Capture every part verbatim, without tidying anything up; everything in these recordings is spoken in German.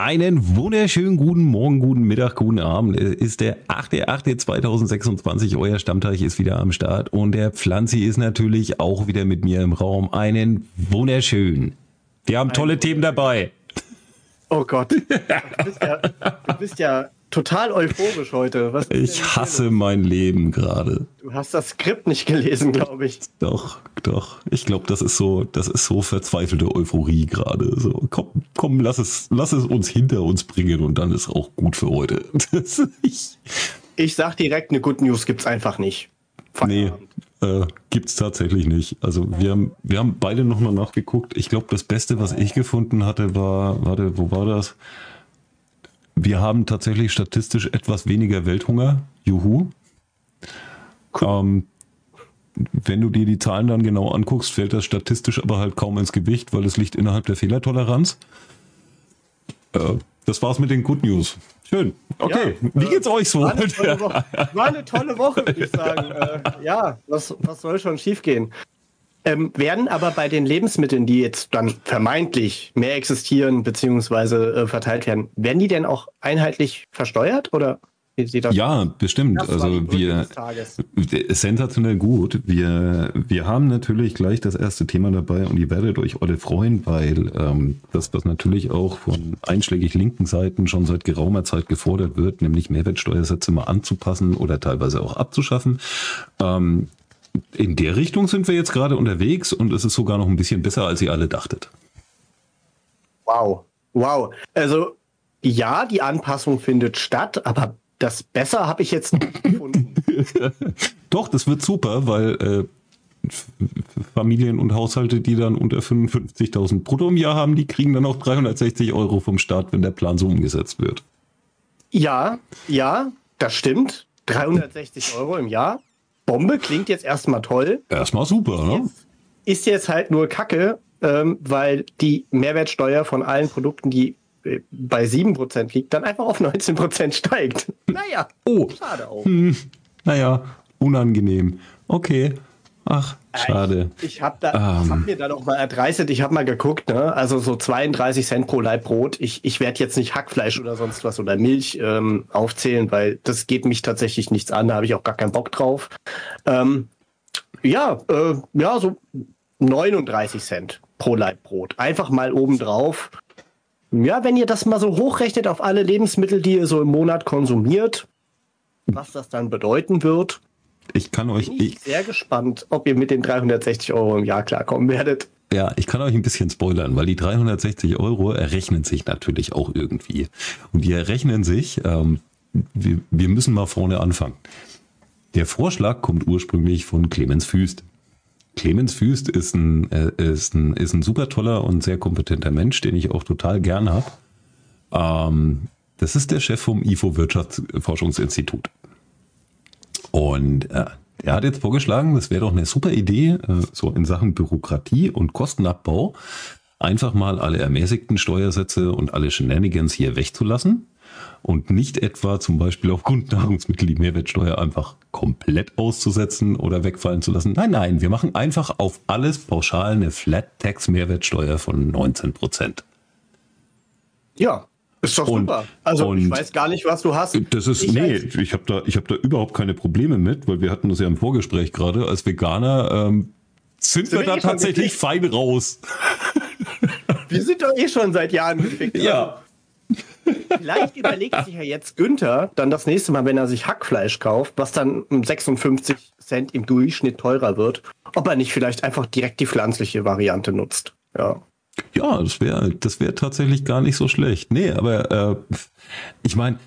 Einen wunderschönen guten Morgen, guten Mittag, guten Abend. Es ist der achte achte zweitausendsechsundzwanzig. Euer Stammteich ist wieder am Start und der Pflanzi ist natürlich auch wieder mit mir im Raum. Einen wunderschönen. Wir haben tolle Themen dabei. Oh Gott, du bist ja, du bist ja total euphorisch heute. Was ich hasse mein Leben gerade. Du hast das Skript nicht gelesen, glaube ich. Doch, doch. Ich glaube, das ist so, das ist so verzweifelte Euphorie gerade. So, komm, komm, lass es, lass es uns hinter uns bringen und dann ist auch gut für heute. ich, ich sag direkt, eine Good News gibt's einfach nicht. Feierabend. Nee, äh, gibt's tatsächlich nicht. Also wir haben, wir haben beide nochmal nachgeguckt. Ich glaube, das Beste, was ich gefunden hatte, war, warte, wo war das? Wir haben tatsächlich statistisch etwas weniger Welthunger. Juhu. Cool. Ähm, wenn du dir die Zahlen dann genau anguckst, fällt das statistisch aber halt kaum ins Gewicht, weil es liegt innerhalb der Fehlertoleranz. Äh, das war's mit den Good News. Schön. Okay, ja, wie geht's äh, euch so? War eine tolle Woche, war eine tolle Woche würde ich sagen. äh, ja, was, was soll schon schiefgehen? Ähm, werden aber bei den Lebensmitteln, die jetzt dann vermeintlich mehr existieren beziehungsweise äh, verteilt werden, werden die denn auch einheitlich versteuert oder wie sieht das ja, aus? Bestimmt. Das also wir sensationell gut. Wir wir haben natürlich gleich das erste Thema dabei und ihr werdet euch alle freuen, weil ähm, das, was natürlich auch von einschlägig linken Seiten schon seit geraumer Zeit gefordert wird, nämlich Mehrwertsteuersätze mal anzupassen oder teilweise auch abzuschaffen. Ähm, In der Richtung sind wir jetzt gerade unterwegs und es ist sogar noch ein bisschen besser, als ihr alle dachtet. Wow, wow. Also ja, die Anpassung findet statt, aber das besser habe ich jetzt nicht gefunden. Doch, das wird super, weil äh, Familien und Haushalte, die dann unter fünfundfünfzigtausend brutto im Jahr haben, die kriegen dann auch dreihundertsechzig Euro vom Staat, wenn der Plan so umgesetzt wird. Ja, ja, das stimmt. dreihundertsechzig Euro im Jahr. Bombe klingt jetzt erstmal toll. Erstmal super, ist ne? Jetzt, ist jetzt halt nur Kacke, ähm, weil die Mehrwertsteuer von allen Produkten, die äh, bei sieben Prozent liegt, dann einfach auf neunzehn Prozent steigt. Naja, oh. Schade auch. Hm, naja, unangenehm. Okay. Ach, schade. Ich, ich habe ähm. hab mir da noch mal erdreistet, ich habe mal geguckt, ne? Also so zweiunddreißig Cent pro Laib Brot. Ich, ich werde jetzt nicht Hackfleisch oder sonst was oder Milch ähm, aufzählen, weil das geht mich tatsächlich nichts an, da habe ich auch gar keinen Bock drauf. Ähm, ja, äh, ja, so neununddreißig Cent pro Laib Brot. Einfach mal oben drauf. Ja, wenn ihr das mal so hochrechnet auf alle Lebensmittel, die ihr so im Monat konsumiert, was das dann bedeuten wird. Ich kann euch. Bin ich, ich sehr gespannt, ob ihr mit den dreihundertsechzig Euro im Jahr klarkommen werdet. Ja, ich kann euch ein bisschen spoilern, weil die dreihundertsechzig Euro errechnen sich natürlich auch irgendwie. Und die errechnen sich, ähm, wir, wir müssen mal vorne anfangen. Der Vorschlag kommt ursprünglich von Clemens Füst. Clemens Füst ist ein, äh, ist ein, ist ein super toller und sehr kompetenter Mensch, den ich auch total gern habe. Ähm, das ist der Chef vom I F O Wirtschaftsforschungsinstitut. Und äh, er hat jetzt vorgeschlagen, das wäre doch eine super Idee, äh, so in Sachen Bürokratie und Kostenabbau, einfach mal alle ermäßigten Steuersätze und alle Shenanigans hier wegzulassen und nicht etwa zum Beispiel auf Grundnahrungsmittel die Mehrwertsteuer einfach komplett auszusetzen oder wegfallen zu lassen. Nein, nein, wir machen einfach auf alles pauschal eine Flat-Tax-Mehrwertsteuer von neunzehn Prozent. Ja. Ist doch und, super. Also und ich weiß gar nicht, was du hast. Das ist, ich nee, weiß. ich habe da, ich habe da überhaupt keine Probleme mit, weil wir hatten das ja im Vorgespräch gerade. Als Veganer ähm, sind, sind wir da tatsächlich fein raus. Wir sind doch eh schon seit Jahren gefickt. Ja. Vielleicht überlegt sich ja jetzt Günther dann das nächste Mal, wenn er sich Hackfleisch kauft, was dann um sechsundfünfzig Cent im Durchschnitt teurer wird, ob er nicht vielleicht einfach direkt die pflanzliche Variante nutzt. Ja. Ja, das wäre das wäre tatsächlich gar nicht so schlecht. Nee, aber äh, ich meine,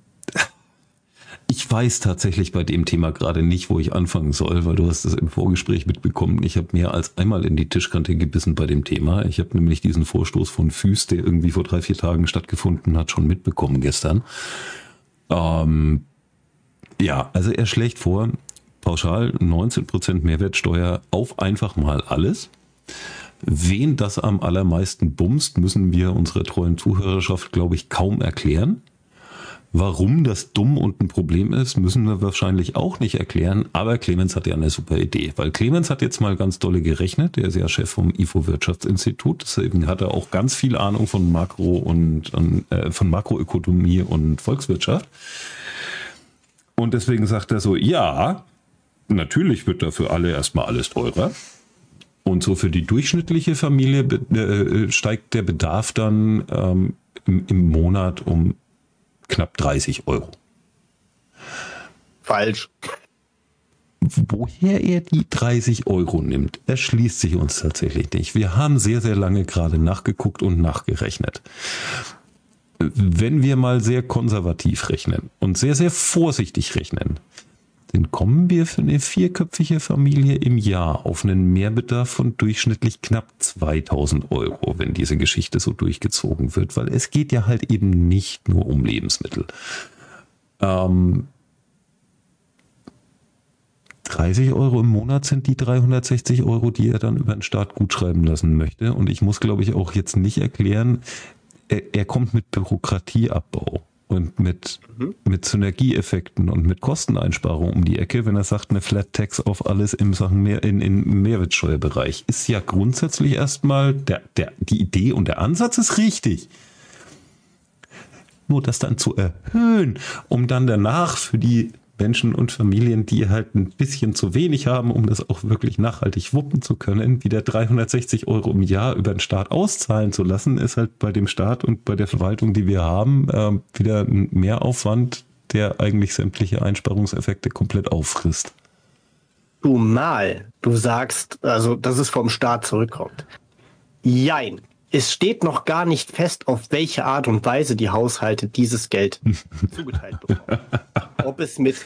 ich weiß tatsächlich bei dem Thema gerade nicht, wo ich anfangen soll, weil du hast es im Vorgespräch mitbekommen. Ich habe mehr als einmal in die Tischkante gebissen bei dem Thema. Ich habe nämlich diesen Vorstoß von Füst, der irgendwie vor drei, vier Tagen stattgefunden hat, schon mitbekommen gestern. Ähm, ja, also er schlägt vor, pauschal neunzehn Prozent Mehrwertsteuer auf einfach mal alles. Wen das am allermeisten bumst, müssen wir unserer treuen Zuhörerschaft, glaube ich, kaum erklären. Warum das dumm und ein Problem ist, müssen wir wahrscheinlich auch nicht erklären. Aber Clemens hat ja eine super Idee. Weil Clemens hat jetzt mal ganz dolle gerechnet. Der ist ja Chef vom I F O Wirtschaftsinstitut. Deswegen hat er auch ganz viel Ahnung von Makro und äh, von Makroökonomie und Volkswirtschaft. Und deswegen sagt er so, ja, natürlich wird da für alle erstmal alles teurer. Und so für die durchschnittliche Familie äh, steigt der Bedarf dann ähm, im, im Monat um knapp dreißig Euro. Falsch. Woher er die dreißig Euro nimmt, erschließt sich uns tatsächlich nicht. Wir haben sehr, sehr lange gerade nachgeguckt und nachgerechnet. Wenn wir mal sehr konservativ rechnen und sehr, sehr vorsichtig rechnen, dann kommen wir für eine vierköpfige Familie im Jahr auf einen Mehrbedarf von durchschnittlich knapp zweitausend Euro, wenn diese Geschichte so durchgezogen wird, weil es geht ja halt eben nicht nur um Lebensmittel. Ähm, dreißig Euro im Monat sind die dreihundertsechzig Euro, die er dann über den Staat gutschreiben lassen möchte. Und ich muss, glaube ich, auch jetzt nicht erklären, er, er kommt mit Bürokratieabbau und mit, mhm. mit Synergieeffekten und mit Kosteneinsparungen um die Ecke, wenn er sagt, eine Flat Tax auf alles im Sachen mehr, in, in Mehrwertsteuerbereich, ist ja grundsätzlich erstmal, der, der, die Idee und der Ansatz ist richtig. Nur das dann zu erhöhen, um dann danach für die Menschen und Familien, die halt ein bisschen zu wenig haben, um das auch wirklich nachhaltig wuppen zu können, wieder dreihundertsechzig Euro im Jahr über den Staat auszahlen zu lassen, ist halt bei dem Staat und bei der Verwaltung, die wir haben, äh, wieder ein Mehraufwand, der eigentlich sämtliche Einsparungseffekte komplett auffrisst. Zumal du sagst, also dass es vom Staat zurückkommt. Jein. Es steht noch gar nicht fest, auf welche Art und Weise die Haushalte dieses Geld zugeteilt bekommen. Ob es mit,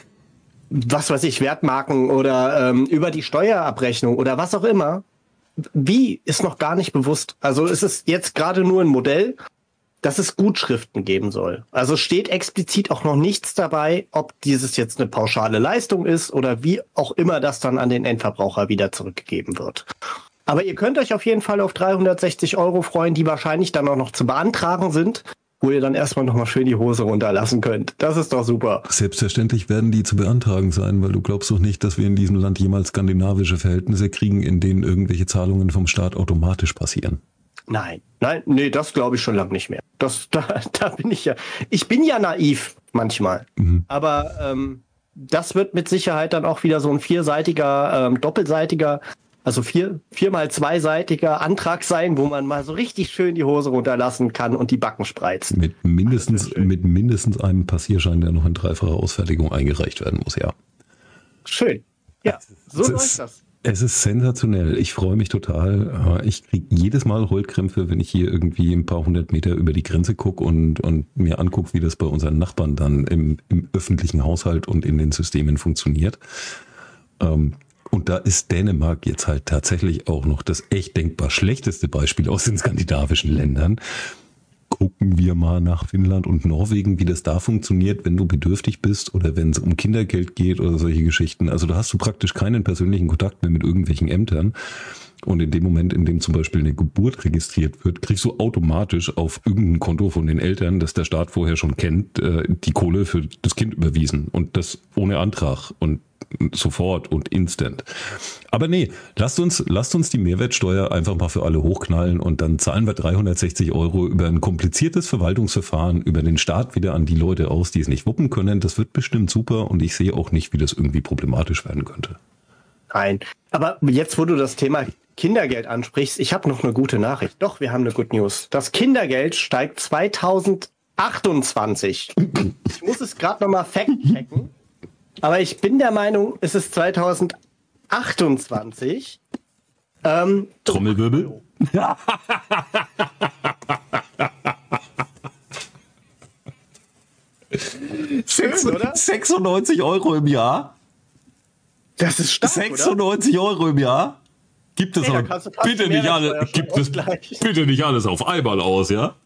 was weiß ich, Wertmarken oder ähm, über die Steuerabrechnung oder was auch immer. Wie, ist noch gar nicht bewusst. Also es ist jetzt gerade nur ein Modell, dass es Gutschriften geben soll. Also steht explizit auch noch nichts dabei, ob dieses jetzt eine pauschale Leistung ist oder wie auch immer das dann an den Endverbraucher wieder zurückgegeben wird. Aber ihr könnt euch auf jeden Fall auf dreihundertsechzig Euro freuen, die wahrscheinlich dann auch noch zu beantragen sind, wo ihr dann erstmal nochmal schön die Hose runterlassen könnt. Das ist doch super. Selbstverständlich werden die zu beantragen sein, weil du glaubst doch nicht, dass wir in diesem Land jemals skandinavische Verhältnisse kriegen, in denen irgendwelche Zahlungen vom Staat automatisch passieren. Nein, nein, nee, das glaube ich schon lange nicht mehr. Das, da, da bin ich ja, ich bin ja naiv manchmal, mhm. aber ähm, das wird mit Sicherheit dann auch wieder so ein vierseitiger, ähm, doppelseitiger, also vier, viermal zweiseitiger Antrag sein, wo man mal so richtig schön die Hose runterlassen kann und die Backen spreizt. Mit mindestens, mit mindestens einem Passierschein, der noch in dreifacher Ausfertigung eingereicht werden muss, ja. Schön. Ja, so läuft das. Es ist sensationell. Ich freue mich total. Ich kriege jedes Mal Heulkrämpfe, wenn ich hier irgendwie ein paar hundert Meter über die Grenze gucke und, und mir angucke, wie das bei unseren Nachbarn dann im, im öffentlichen Haushalt und in den Systemen funktioniert. Ähm, Und da ist Dänemark jetzt halt tatsächlich auch noch das echt denkbar schlechteste Beispiel aus den skandinavischen Ländern. Gucken wir mal nach Finnland und Norwegen, wie das da funktioniert, wenn du bedürftig bist oder wenn es um Kindergeld geht oder solche Geschichten. Also da hast du praktisch keinen persönlichen Kontakt mehr mit irgendwelchen Ämtern. Und in dem Moment, in dem zum Beispiel eine Geburt registriert wird, kriegst du automatisch auf irgendein Konto von den Eltern, das der Staat vorher schon kennt, die Kohle für das Kind überwiesen. Und das ohne Antrag und sofort und instant. Aber nee, lasst uns, lasst uns die Mehrwertsteuer einfach mal für alle hochknallen und dann zahlen wir dreihundertsechzig Euro über ein kompliziertes Verwaltungsverfahren über den Staat wieder an die Leute aus, die es nicht wuppen können. Das wird bestimmt super und ich sehe auch nicht, wie das irgendwie problematisch werden könnte. Nein, aber jetzt, wo du das Thema Kindergeld ansprichst, ich habe noch eine gute Nachricht. Doch, wir haben eine Good News. Das Kindergeld steigt zweitausendachtundzwanzig. Ich muss es gerade nochmal fact-checken. Aber ich bin der Meinung, es ist zweitausendachtundzwanzig. Ähm, Trommelwirbel. Ja. Schön, oder? sechsundneunzig Euro im Jahr. Das ist stark, sechsundneunzig oder? Euro im Jahr. Gibt es hey, aber bitte nicht alle, gibt es bitte nicht alles auf einmal aus, ja?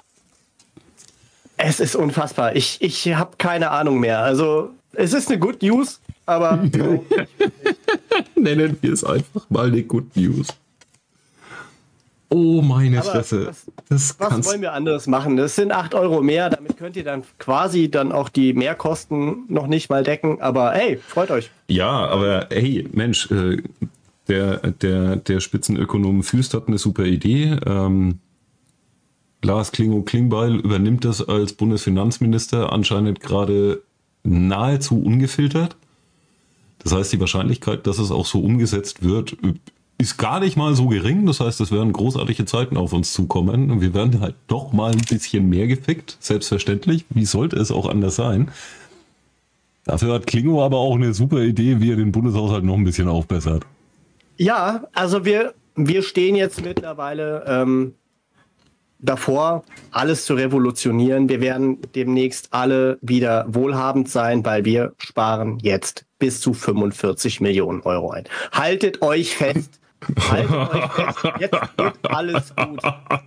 Es ist unfassbar. Ich, ich habe keine Ahnung mehr. Also, es ist eine Good News, aber nennen wir es einfach mal eine Good News. Oh, meine Aber Fresse. Was, das was kannst wollen wir anderes machen? Das sind acht Euro mehr, damit könnt ihr dann quasi dann auch die Mehrkosten noch nicht mal decken. Aber hey, freut euch. Ja, aber hey, Mensch, äh, der, der, der Spitzenökonom Füst hat eine super Idee. Ähm, Lars Klingbeil übernimmt das als Bundesfinanzminister anscheinend gerade nahezu ungefiltert. Das heißt, die Wahrscheinlichkeit, dass es auch so umgesetzt wird, ist gar nicht mal so gering. Das heißt, es werden großartige Zeiten auf uns zukommen und wir werden halt doch mal ein bisschen mehr gefickt. Selbstverständlich. Wie sollte es auch anders sein? Dafür hat Klingo aber auch eine super Idee, wie er den Bundeshaushalt noch ein bisschen aufbessert. Ja, also wir, wir stehen jetzt mittlerweile ähm, davor, alles zu revolutionieren. Wir werden demnächst alle wieder wohlhabend sein, weil wir sparen jetzt bis zu fünfundvierzig Millionen Euro ein. Haltet euch fest. Haltet euch fest. Jetzt wird alles gut.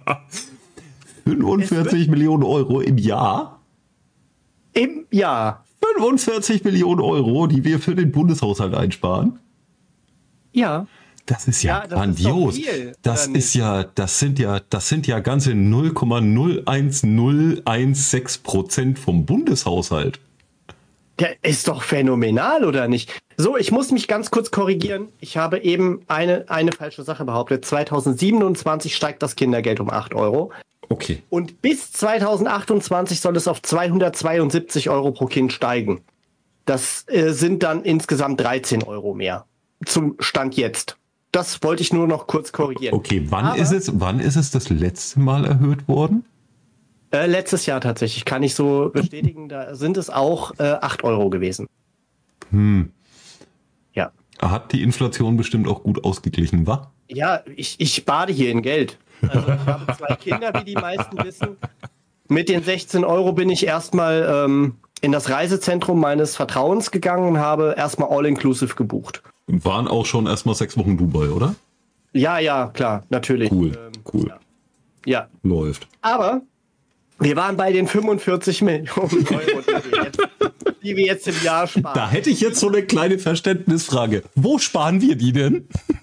fünfundvierzig Millionen Euro im Jahr? Im Jahr. fünfundvierzig Millionen Euro, die wir für den Bundeshaushalt einsparen? Ja. Das ist ja, ja das grandios. Ist viel, das ist ja, das sind ja, das sind ja ganze null Komma null eins null eins sechs Prozent vom Bundeshaushalt. Der ist doch phänomenal, oder nicht? So, ich muss mich ganz kurz korrigieren. Ich habe eben eine, eine falsche Sache behauptet. zweitausendsiebenundzwanzig steigt das Kindergeld um acht Euro. Okay. Und bis zweitausendachtundzwanzig soll es auf zweihundertzweiundsiebzig Euro pro Kind steigen. Das äh, sind dann insgesamt dreizehn Euro mehr. Zum Stand jetzt. Das wollte ich nur noch kurz korrigieren. Okay, wann Aber, ist es, wann ist es das letzte Mal erhöht worden? Äh, letztes Jahr tatsächlich, kann ich so bestätigen. Da sind es auch äh, acht Euro gewesen. Hm. Ja. Hat die Inflation bestimmt auch gut ausgeglichen, wa? Ja, ich, ich bade hier in Geld. Also ich habe zwei Kinder, wie die meisten wissen. Mit den sechzehn Euro bin ich erstmal ähm, in das Reisezentrum meines Vertrauens gegangen und habe erstmal All-Inclusive gebucht. Waren auch schon erstmal sechs Wochen Dubai, oder? Ja, ja, klar, natürlich. Cool, ähm, cool. Ja. ja. Läuft. Aber wir waren bei den fünfundvierzig Millionen Euro, die wir, jetzt, die wir jetzt im Jahr sparen. Da hätte ich jetzt so eine kleine Verständnisfrage. Wo sparen wir die denn?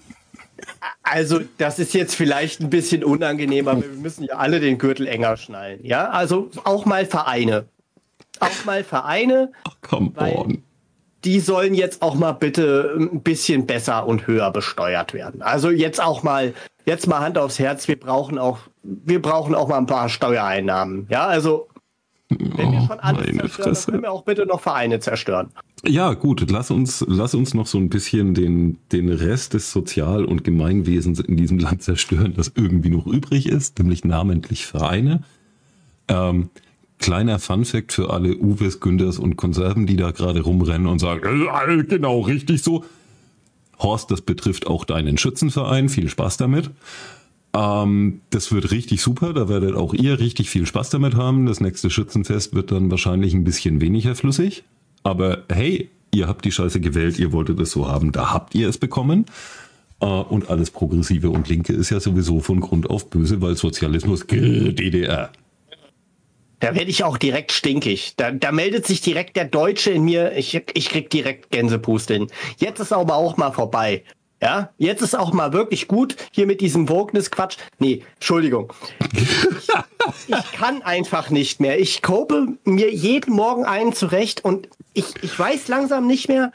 Also, das ist jetzt vielleicht ein bisschen unangenehm, aber wir müssen ja alle den Gürtel enger schnallen. Ja, also auch mal Vereine. Auch mal Vereine. Ach, come on. Die sollen jetzt auch mal bitte ein bisschen besser und höher besteuert werden. Also jetzt auch mal, jetzt mal Hand aufs Herz, wir brauchen auch, wir brauchen auch mal ein paar Steuereinnahmen. Ja, also wenn wir schon alles Meine zerstören, Fresse. dann können wir auch bitte noch Vereine zerstören. Ja, gut, lass uns, lass uns noch so ein bisschen den, den Rest des Sozial- und Gemeinwesens in diesem Land zerstören, das irgendwie noch übrig ist, nämlich namentlich Vereine. Ähm, kleiner Funfact für alle Uwes, Günters und Konserven, die da gerade rumrennen und sagen, äh, genau, richtig so. Horst, das betrifft auch deinen Schützenverein, viel Spaß damit. Ähm, das wird richtig super, da werdet auch ihr richtig viel Spaß damit haben. Das nächste Schützenfest wird dann wahrscheinlich ein bisschen weniger flüssig. Aber hey, ihr habt die Scheiße gewählt, ihr wolltet es so haben, da habt ihr es bekommen. Äh, und alles Progressive und Linke ist ja sowieso von Grund auf böse, weil Sozialismus, D D R. Da werde ich auch direkt stinkig. Da, da meldet sich direkt der Deutsche in mir. Ich, ich krieg direkt Gänsepusteln. Jetzt ist aber auch mal vorbei. Ja, jetzt ist auch mal wirklich gut hier mit diesem Wokeness-Quatsch. Nee, Entschuldigung. Ich, ich kann einfach nicht mehr. Ich kope mir jeden Morgen einen zurecht und ich, ich weiß langsam nicht mehr,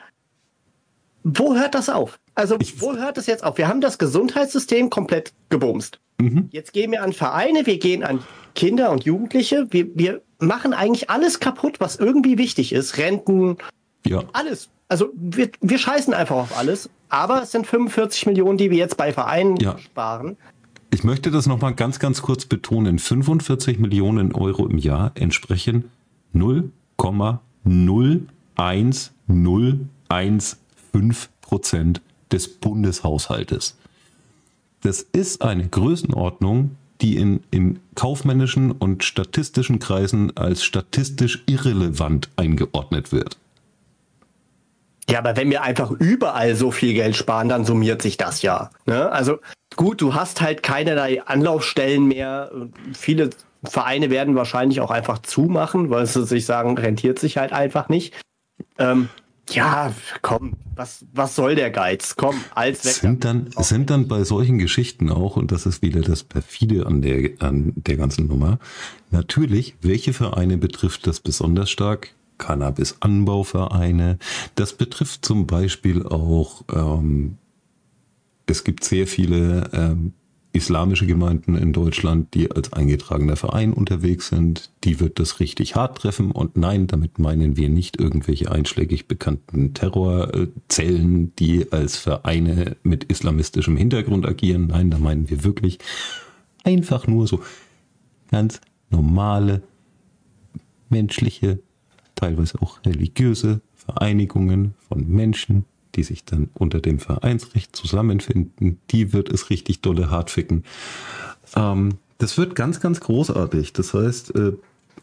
wo hört das auf? Also, wo hört das jetzt auf? Wir haben das Gesundheitssystem komplett gebumst. Mhm. Jetzt gehen wir an Vereine, wir gehen an Kinder und Jugendliche. Wir, wir machen eigentlich alles kaputt, was irgendwie wichtig ist. Renten, ja. Alles. Also wir, wir scheißen einfach auf alles. Aber es sind fünfundvierzig Millionen, die wir jetzt bei Vereinen ja. sparen. Ich möchte das nochmal ganz, ganz kurz betonen. fünfundvierzig Millionen Euro im Jahr entsprechen null Komma null eins null eins fünf Prozent des Bundeshaushaltes. Das ist eine Größenordnung, die in, in kaufmännischen und statistischen Kreisen als statistisch irrelevant eingeordnet wird. Ja, aber wenn wir einfach überall so viel Geld sparen, dann summiert sich das ja. Ne? Also gut, du hast halt keinerlei Anlaufstellen mehr. Viele Vereine werden wahrscheinlich auch einfach zumachen, weil sie sich sagen, rentiert sich halt einfach nicht. Ähm, Ja, komm, was, was soll der Geiz? Komm, als weg. Sind dann, sind dann bei solchen Geschichten auch, und das ist wieder das Perfide an der, an der ganzen Nummer, natürlich, welche Vereine betrifft das besonders stark? Cannabis-Anbauvereine. Das betrifft zum Beispiel auch, ähm, es gibt sehr viele ähm, islamische Gemeinden in Deutschland, die als eingetragener Verein unterwegs sind. Die wird das richtig hart treffen. Und nein, damit meinen wir nicht irgendwelche einschlägig bekannten Terrorzellen, die als Vereine mit islamistischem Hintergrund agieren. Nein, da meinen wir wirklich einfach nur so ganz normale, menschliche, teilweise auch religiöse Vereinigungen von Menschen, die sich dann unter dem Vereinsrecht zusammenfinden. Die wird es richtig dolle hart ficken. Ähm, das wird ganz, ganz großartig. Das heißt, äh,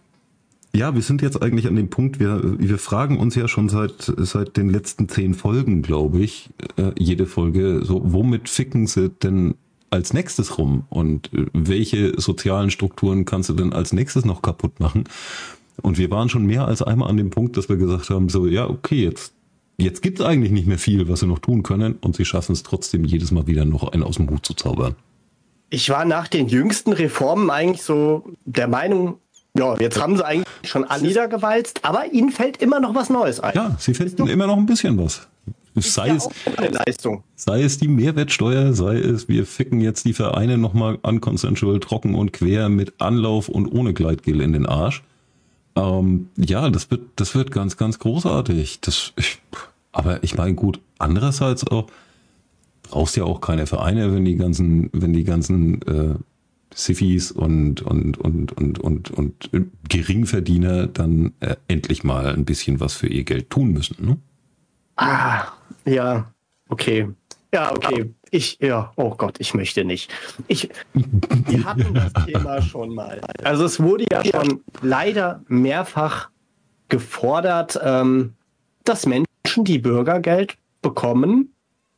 ja, wir sind jetzt eigentlich an dem Punkt, wir, wir fragen uns ja schon seit, seit den letzten zehn Folgen, glaube ich, äh, jede Folge, so, womit ficken sie denn als nächstes rum? Und äh, welche sozialen Strukturen kannst du denn als nächstes noch kaputt machen? Und wir waren schon mehr als einmal an dem Punkt, dass wir gesagt haben, so, ja, okay, jetzt Jetzt gibt es eigentlich nicht mehr viel, was sie noch tun können, und sie schaffen es trotzdem jedes Mal wieder noch einen aus dem Hut zu zaubern. Ich war nach den jüngsten Reformen eigentlich so der Meinung, ja, jetzt haben sie eigentlich schon alle niedergewalzt, aber ihnen fällt immer noch was Neues ein. Ja, sie finden immer noch ein bisschen was. Sei, ja es, eine Leistung. sei es die Mehrwertsteuer, sei es, wir ficken jetzt die Vereine nochmal unconsensual trocken und quer mit Anlauf und ohne Gleitgel in den Arsch. Ähm, ja, das wird, das wird ganz, ganz großartig. Das, ich, aber ich meine, gut, andererseits auch, brauchst ja auch keine Vereine, wenn die ganzen, wenn die ganzen äh, Siffis und, und, und, und, und, und Geringverdiener dann äh, endlich mal ein bisschen was für ihr Geld tun müssen, ne? Ah, ja, okay. Ja, okay. Ich, ja, oh Gott, ich möchte nicht. Ich, wir hatten das Thema schon mal. Also es wurde ja schon leider mehrfach gefordert, ähm, dass Menschen, die Bürgergeld bekommen,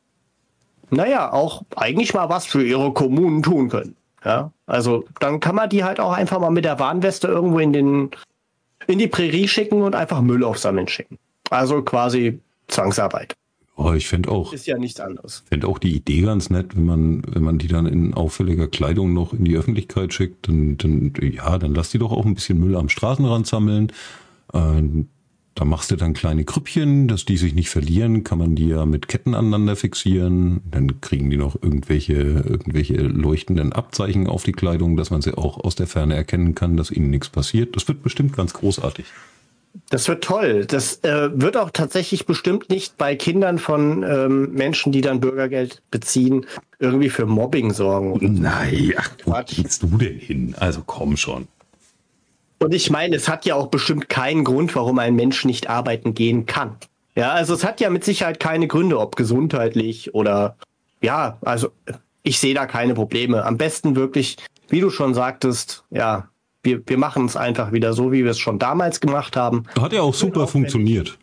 naja, auch eigentlich mal was für ihre Kommunen tun können. Ja, also dann kann man die halt auch einfach mal mit der Warnweste irgendwo in den, in die Prärie schicken und einfach Müll aufsammeln schicken. Also quasi Zwangsarbeit. Oh, ich fände auch, ist ja nichts anderes. Fände auch die Idee ganz nett, wenn man, wenn man die dann in auffälliger Kleidung noch in die Öffentlichkeit schickt, dann, dann ja, dann lass die doch auch ein bisschen Müll am Straßenrand sammeln. Äh, da machst du dann kleine Krüppchen, dass die sich nicht verlieren, kann man die ja mit Ketten aneinander fixieren. Dann kriegen die noch irgendwelche, irgendwelche leuchtenden Abzeichen auf die Kleidung, dass man sie auch aus der Ferne erkennen kann, dass ihnen nichts passiert. Das wird bestimmt ganz großartig. Das wird toll. Das äh, wird auch tatsächlich bestimmt nicht bei Kindern von ähm, Menschen, die dann Bürgergeld beziehen, irgendwie für Mobbing sorgen. Nein, ach, wo gehst du denn hin? Also komm schon. Und ich meine, es hat ja auch bestimmt keinen Grund, warum ein Mensch nicht arbeiten gehen kann. Ja, also es hat ja mit Sicherheit keine Gründe, ob gesundheitlich oder ja, also ich sehe da keine Probleme. Am besten wirklich, wie du schon sagtest, ja, Wir, wir machen es einfach wieder so, wie wir es schon damals gemacht haben. Hat ja auch super funktioniert.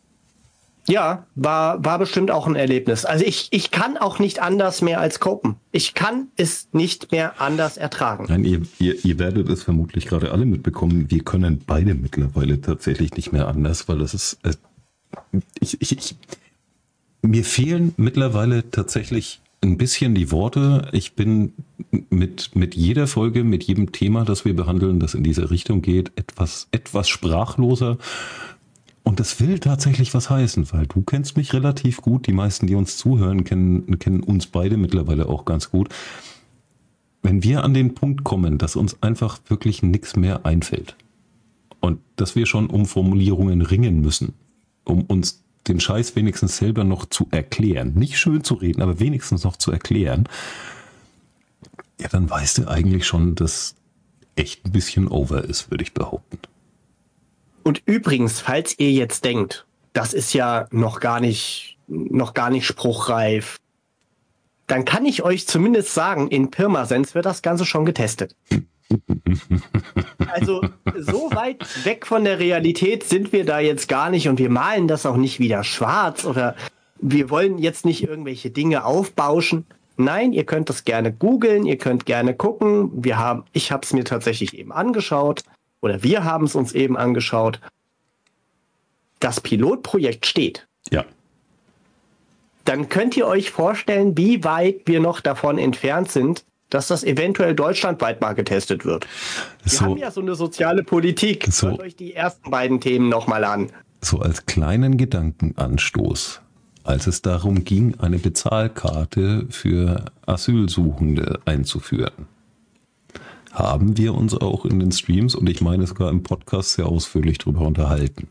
Ja, war, war bestimmt auch ein Erlebnis. Also ich, ich kann auch nicht anders mehr als copen. Ich kann es nicht mehr anders ertragen. Nein, ihr, ihr, ihr werdet es vermutlich gerade alle mitbekommen. Wir können beide mittlerweile tatsächlich nicht mehr anders, weil das ist... Äh, ich, ich, ich, mir fehlen mittlerweile tatsächlich ein bisschen die Worte. Ich bin mit, mit jeder Folge, mit jedem Thema, das wir behandeln, das in diese Richtung geht, etwas, etwas sprachloser. Und das will tatsächlich was heißen, weil du kennst mich relativ gut. Die meisten, die uns zuhören, kennen, kennen uns beide mittlerweile auch ganz gut. Wenn wir an den Punkt kommen, dass uns einfach wirklich nichts mehr einfällt und dass wir schon um Formulierungen ringen müssen, um uns den Scheiß wenigstens selber noch zu erklären. Nicht schön zu reden, aber wenigstens noch zu erklären. Ja, dann weißt du eigentlich schon, dass echt ein bisschen over ist, würde ich behaupten. Und übrigens, falls ihr jetzt denkt, das ist ja noch gar nicht, noch gar nicht spruchreif, dann kann ich euch zumindest sagen, in Pirmasens wird das Ganze schon getestet. Also so weit weg von der Realität sind wir da jetzt gar nicht und wir malen das auch nicht wieder schwarz oder wir wollen jetzt nicht irgendwelche Dinge aufbauschen. Nein, ihr könnt das gerne googeln, ihr könnt gerne gucken. Wir haben, ich habe es mir tatsächlich eben angeschaut oder wir haben es uns eben angeschaut. Das Pilotprojekt steht. Ja. Dann könnt ihr euch vorstellen, wie weit wir noch davon entfernt sind, dass das eventuell deutschlandweit mal getestet wird. Wir so, haben ja so eine soziale Politik. So, Hört euch die ersten beiden Themen nochmal an. So als kleinen Gedankenanstoß, als es darum ging, eine Bezahlkarte für Asylsuchende einzuführen, haben wir uns auch in den Streams und ich meine sogar im Podcast sehr ausführlich darüber unterhalten.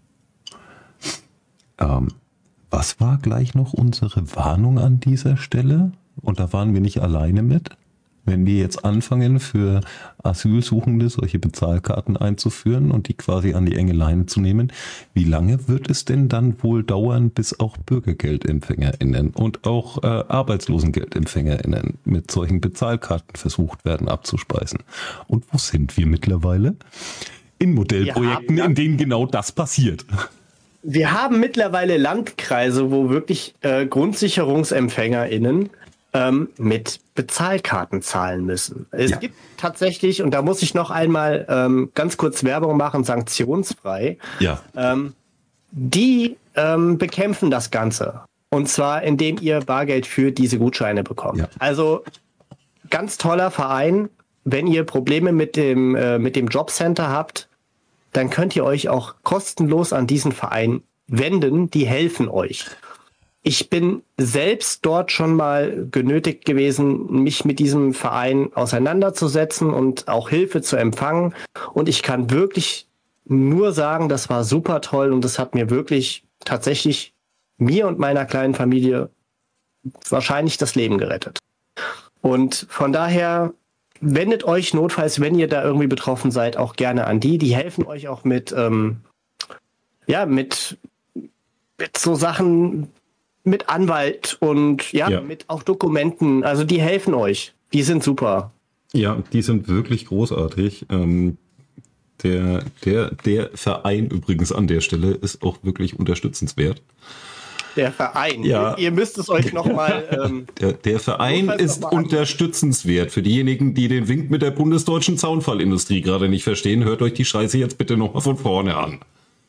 Ähm, was war gleich noch unsere Warnung an dieser Stelle? Und da waren wir nicht alleine mit. Wenn wir jetzt anfangen, für Asylsuchende solche Bezahlkarten einzuführen und die quasi an die enge Leine zu nehmen, wie lange wird es denn dann wohl dauern, bis auch BürgergeldempfängerInnen und auch äh, ArbeitslosengeldempfängerInnen mit solchen Bezahlkarten versucht werden abzuspeisen? Und wo sind wir mittlerweile? In Modellprojekten, ja, in denen genau das passiert. Wir haben mittlerweile Landkreise, wo wirklich äh, GrundsicherungsempfängerInnen ähm, mit Bezahlkarten zahlen müssen. Es ja. gibt tatsächlich, und da muss ich noch einmal ähm, ganz kurz Werbung machen, sanktionsfrei. Ja. Ähm, die ähm, bekämpfen das Ganze. Und zwar, indem ihr Bargeld für diese Gutscheine bekommt. Ja. Also ganz toller Verein. Wenn ihr Probleme mit dem, äh, mit dem Jobcenter habt, dann könnt ihr euch auch kostenlos an diesen Verein wenden. Die helfen euch. Ich bin selbst dort schon mal genötigt gewesen, mich mit diesem Verein auseinanderzusetzen und auch Hilfe zu empfangen. Und ich kann wirklich nur sagen, das war super toll und das hat mir wirklich tatsächlich mir und meiner kleinen Familie wahrscheinlich das Leben gerettet. Und von daher wendet euch notfalls, wenn ihr da irgendwie betroffen seid, auch gerne an die. Die helfen euch auch mit, ähm, ja, mit, mit so Sachen, mit Anwalt und ja, ja, mit auch Dokumenten. Also die helfen euch. Die sind super. Ja, die sind wirklich großartig. Ähm, der, der, der Verein übrigens an der Stelle ist auch wirklich unterstützenswert. Der Verein. Ja. Ihr, ihr müsst es euch nochmal... Ähm, der, der Verein ist unterstützenswert. Für diejenigen, die den Wink mit der bundesdeutschen Zaunfallindustrie gerade nicht verstehen, hört euch die Scheiße jetzt bitte nochmal von vorne an.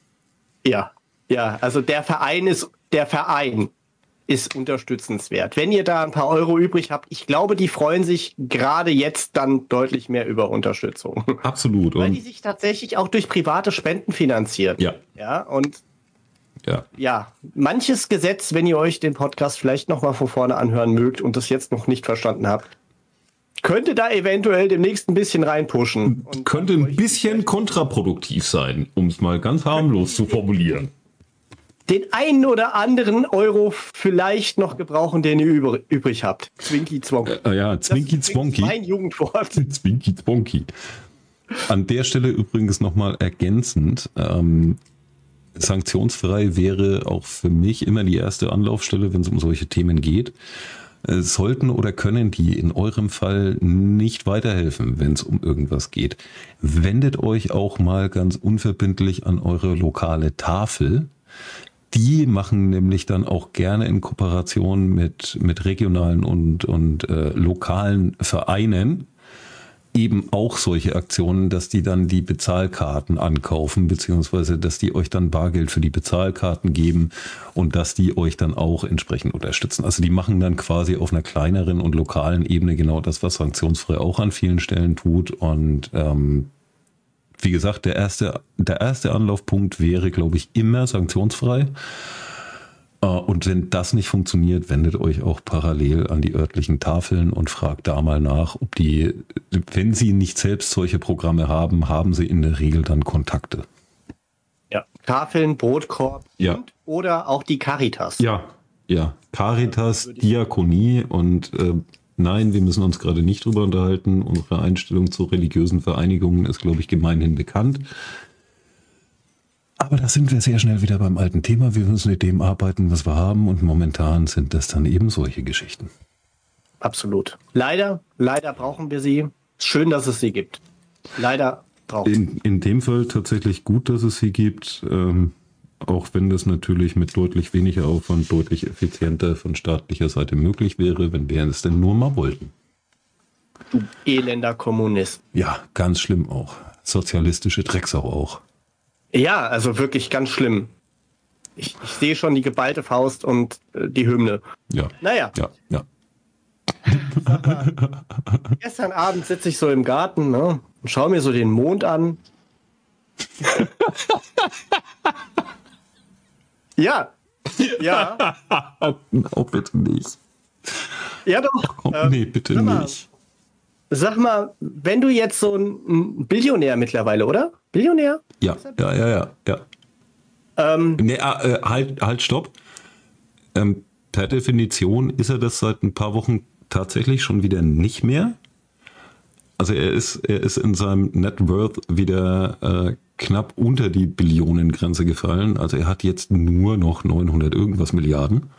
Ja, ja, also der Verein ist... Der Verein ist unterstützenswert. Wenn ihr da ein paar Euro übrig habt, ich glaube, die freuen sich gerade jetzt dann deutlich mehr über Unterstützung. Absolut. Weil die sich tatsächlich auch durch private Spenden finanzieren. Ja. Ja, und Ja. ja, manches Gesetz, wenn ihr euch den Podcast vielleicht nochmal von vorne anhören mögt und das jetzt noch nicht verstanden habt, könnte da eventuell demnächst ein bisschen reinpushen. Und könnte ein bisschen kontraproduktiv sein, um es mal ganz harmlos zu formulieren. Den einen oder anderen Euro vielleicht noch gebrauchen, den ihr übrig, übrig habt. Zwinky Zwonky. Äh, ja, Zwinky Zwonky. Mein Jugendwort. Zwinky Zwonky. An der Stelle übrigens nochmal ergänzend, ähm, sanktionsfrei wäre auch für mich immer die erste Anlaufstelle, wenn es um solche Themen geht. Äh, sollten oder können die in eurem Fall nicht weiterhelfen, wenn es um irgendwas geht. Wendet euch auch mal ganz unverbindlich an eure lokale Tafel. Die machen nämlich dann auch gerne in Kooperation mit, mit regionalen und, und äh, lokalen Vereinen eben auch solche Aktionen, dass die dann die Bezahlkarten ankaufen, beziehungsweise dass die euch dann Bargeld für die Bezahlkarten geben und dass die euch dann auch entsprechend unterstützen. Also die machen dann quasi auf einer kleineren und lokalen Ebene genau das, was sanktionsfrei auch an vielen Stellen tut. Und ähm, wie gesagt, der erste, der erste Anlaufpunkt wäre, glaube ich, immer sanktionsfrei. Und wenn das nicht funktioniert, wendet euch auch parallel an die örtlichen Tafeln und fragt da mal nach, ob die, wenn sie nicht selbst solche Programme haben, haben sie in der Regel dann Kontakte. Ja, Tafeln, Brotkorb ja. und oder auch die Caritas. Ja, ja, Caritas, ja, Diakonie und äh, nein, wir müssen uns gerade nicht drüber unterhalten. Unsere Einstellung zu religiösen Vereinigungen ist, glaube ich, gemeinhin bekannt. Aber da sind wir sehr schnell wieder beim alten Thema. Wir müssen mit dem arbeiten, was wir haben. Und momentan sind das dann eben solche Geschichten. Absolut. Leider, leider brauchen wir sie. Schön, dass es sie gibt. Leider brauchen in, in dem Fall tatsächlich gut, dass es sie gibt. Ähm, auch wenn das natürlich mit deutlich weniger Aufwand, deutlich effizienter von staatlicher Seite möglich wäre, wenn wir es denn nur mal wollten. Du elender Kommunist. Ja, ganz schlimm auch. Sozialistische Drecksau auch. Ja, also wirklich ganz schlimm. ich, ich sehe schon die geballte Faust und äh, die Hymne. Ja. Naja. Ja, ja. Mal, gestern Abend sitze ich so im Garten, ne, und schaue mir so den Mond an. Ja. Ja. Oh, bitte nicht. Ja, doch. Oh, ähm, nee, bitte sag mal, nicht. Sag mal, wenn du jetzt so ein, ein Billionär mittlerweile, oder? Billionär? Ja, ja, ja, ja. ja. Ähm, Nee, äh, halt, halt, stopp. Ähm, per Definition ist er das seit ein paar Wochen tatsächlich schon wieder nicht mehr. Also er ist, er ist in seinem Net Worth wieder äh, knapp unter die Billionengrenze gefallen. Also er hat jetzt nur noch neunhundert irgendwas Milliarden.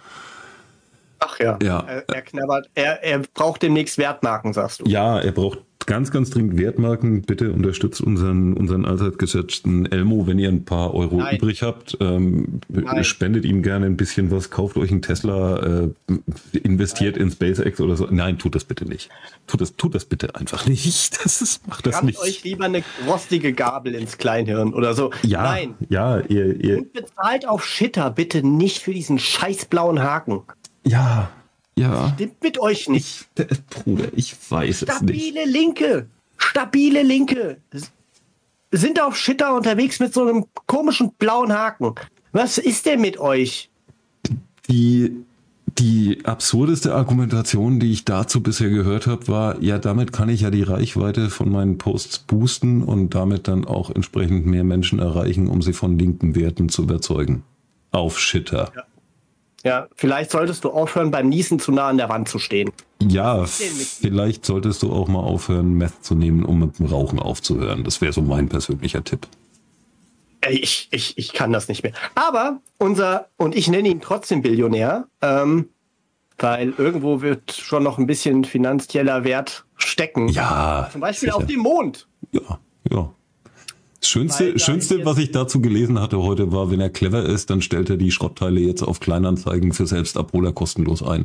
ach ja, Ja. Er, er knabbert. Er, er braucht demnächst Wertmarken, sagst du. Ja, er braucht ganz, ganz dringend Wertmarken. Bitte unterstützt unseren, unseren allseits geschätzten Elmo, wenn ihr ein paar Euro Nein. übrig habt. Ähm, Nein. spendet ihm gerne ein bisschen was, kauft euch einen Tesla, äh, investiert Nein. in SpaceX oder so. Nein, tut das bitte nicht. Tut das, tut das bitte einfach nicht. Das ist, macht das Rammt nicht. euch lieber eine rostige Gabel ins Kleinhirn oder so. Ja, Nein. ja, ihr, ihr, Und bezahlt auf Shitter bitte nicht für diesen scheiß blauen Haken. ja, ja. Stimmt mit euch nicht. Ich, äh, Bruder, ich weiß es nicht. Stabile Linke. Stabile Linke. Sind auf Shitter unterwegs mit so einem komischen blauen Haken. Was ist denn mit euch? Die, die absurdeste Argumentation, die ich dazu bisher gehört habe, war, ja, damit kann ich ja die Reichweite von meinen Posts boosten und damit dann auch entsprechend mehr Menschen erreichen, um sie von linken Werten zu überzeugen. Auf Shitter. Ja. Ja, vielleicht solltest du aufhören, beim Niesen zu nah an der Wand zu stehen. Ja, vielleicht solltest du auch mal aufhören, Meth zu nehmen, um mit dem Rauchen aufzuhören. Das wäre so mein persönlicher Tipp. Ey, ich, ich, ich kann das nicht mehr. Aber unser, und ich nenne ihn trotzdem Billionär, ähm, weil irgendwo wird schon noch ein bisschen finanzieller Wert stecken. Ja. Zum Beispiel sicher. auf dem Mond. Ja, ja. Das Schönste, Weil da Schönste jetzt- was ich dazu gelesen hatte heute, war, wenn er clever ist, dann stellt er die Schrottteile jetzt auf Kleinanzeigen für Selbstabholer kostenlos ein.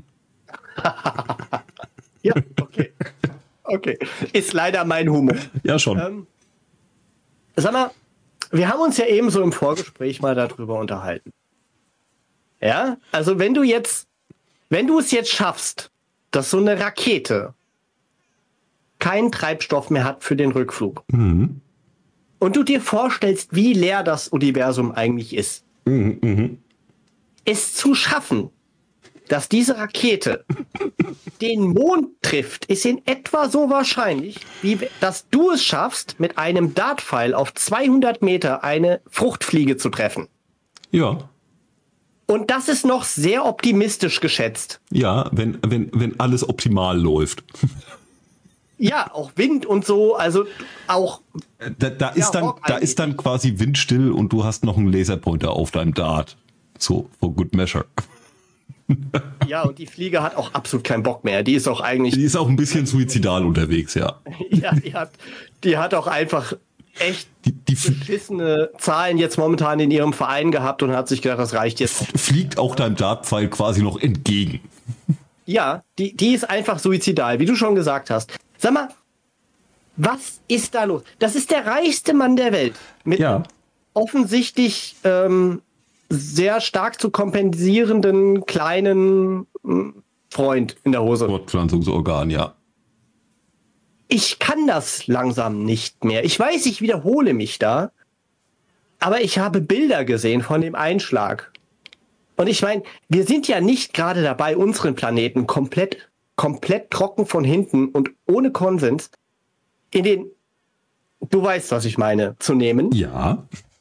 Ja, okay. Okay. Ist leider mein Humor. Ja, schon. Ähm, sag mal, wir haben uns ja eben so im Vorgespräch mal darüber unterhalten. Ja, also wenn du jetzt, wenn du es jetzt schaffst, dass so eine Rakete keinen Treibstoff mehr hat für den Rückflug Mhm. und du dir vorstellst, wie leer das Universum eigentlich ist, Mhm, mhm. es zu schaffen, dass diese Rakete den Mond trifft, ist in etwa so wahrscheinlich, wie dass du es schaffst, mit einem Dartpfeil auf zweihundert Meter eine Fruchtfliege zu treffen. Ja. Und das ist noch sehr optimistisch geschätzt. Ja, wenn, wenn, wenn alles optimal läuft. Ja, auch Wind und so, also auch, Da, da, ist, Ja, dann, Rock da eigentlich. ist dann quasi windstill und du hast noch einen Laserpointer auf deinem Dart. So, for good measure. ja, und die Fliege hat auch absolut keinen Bock mehr. Die ist auch eigentlich, Die ist auch ein bisschen suizidal unterwegs, ja. ja, die hat, die hat auch einfach echt Die, die fl- beschissene Zahlen jetzt momentan in ihrem Verein gehabt und hat sich gedacht, das reicht jetzt. fliegt auch deinem Dartpfeil quasi noch entgegen. Ja, die, die ist einfach suizidal, wie du schon gesagt hast. Sag mal, was ist da los? Das ist der reichste Mann der Welt. Mit Ja. offensichtlich ähm, sehr stark zu kompensierenden kleinen mm, Freund in der Hose. Fortpflanzungsorgan, ja. Ich kann das langsam nicht mehr. Ich weiß, ich wiederhole mich da, aber ich habe Bilder gesehen von dem Einschlag. Und ich meine, wir sind ja nicht gerade dabei, unseren Planeten komplett, komplett trocken von hinten und ohne Konsens in den, du weißt, was ich meine, zu nehmen. Ja.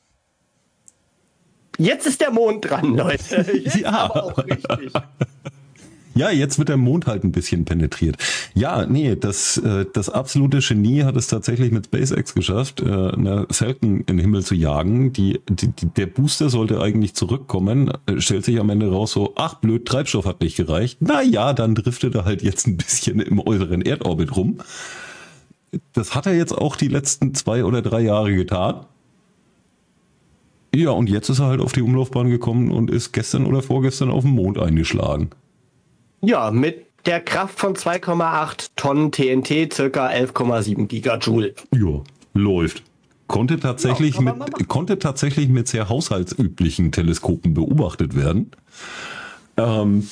Jetzt ist der Mond dran, Leute. Jetzt Ja. aber auch richtig. Ja, jetzt wird der Mond halt ein bisschen penetriert. Ja, nee, das, äh, das absolute Genie hat es tatsächlich mit SpaceX geschafft, äh, eine Falcon in den Himmel zu jagen. Die, die, die, der Booster sollte eigentlich zurückkommen, äh, stellt sich am Ende raus so, ach blöd, Treibstoff hat nicht gereicht. Na ja, dann driftet er halt jetzt ein bisschen im äußeren Erdorbit rum. Das hat er jetzt auch die letzten zwei oder drei Jahre getan. Ja, und jetzt ist er halt auf die Umlaufbahn gekommen und ist gestern oder vorgestern auf den Mond eingeschlagen. Ja, mit der Kraft von zwei Komma acht Tonnen T N T, circa elf Komma sieben Gigajoule. Ja, läuft. konnte tatsächlich, ja, mit, konnte tatsächlich mit sehr haushaltsüblichen Teleskopen beobachtet werden. Ähm,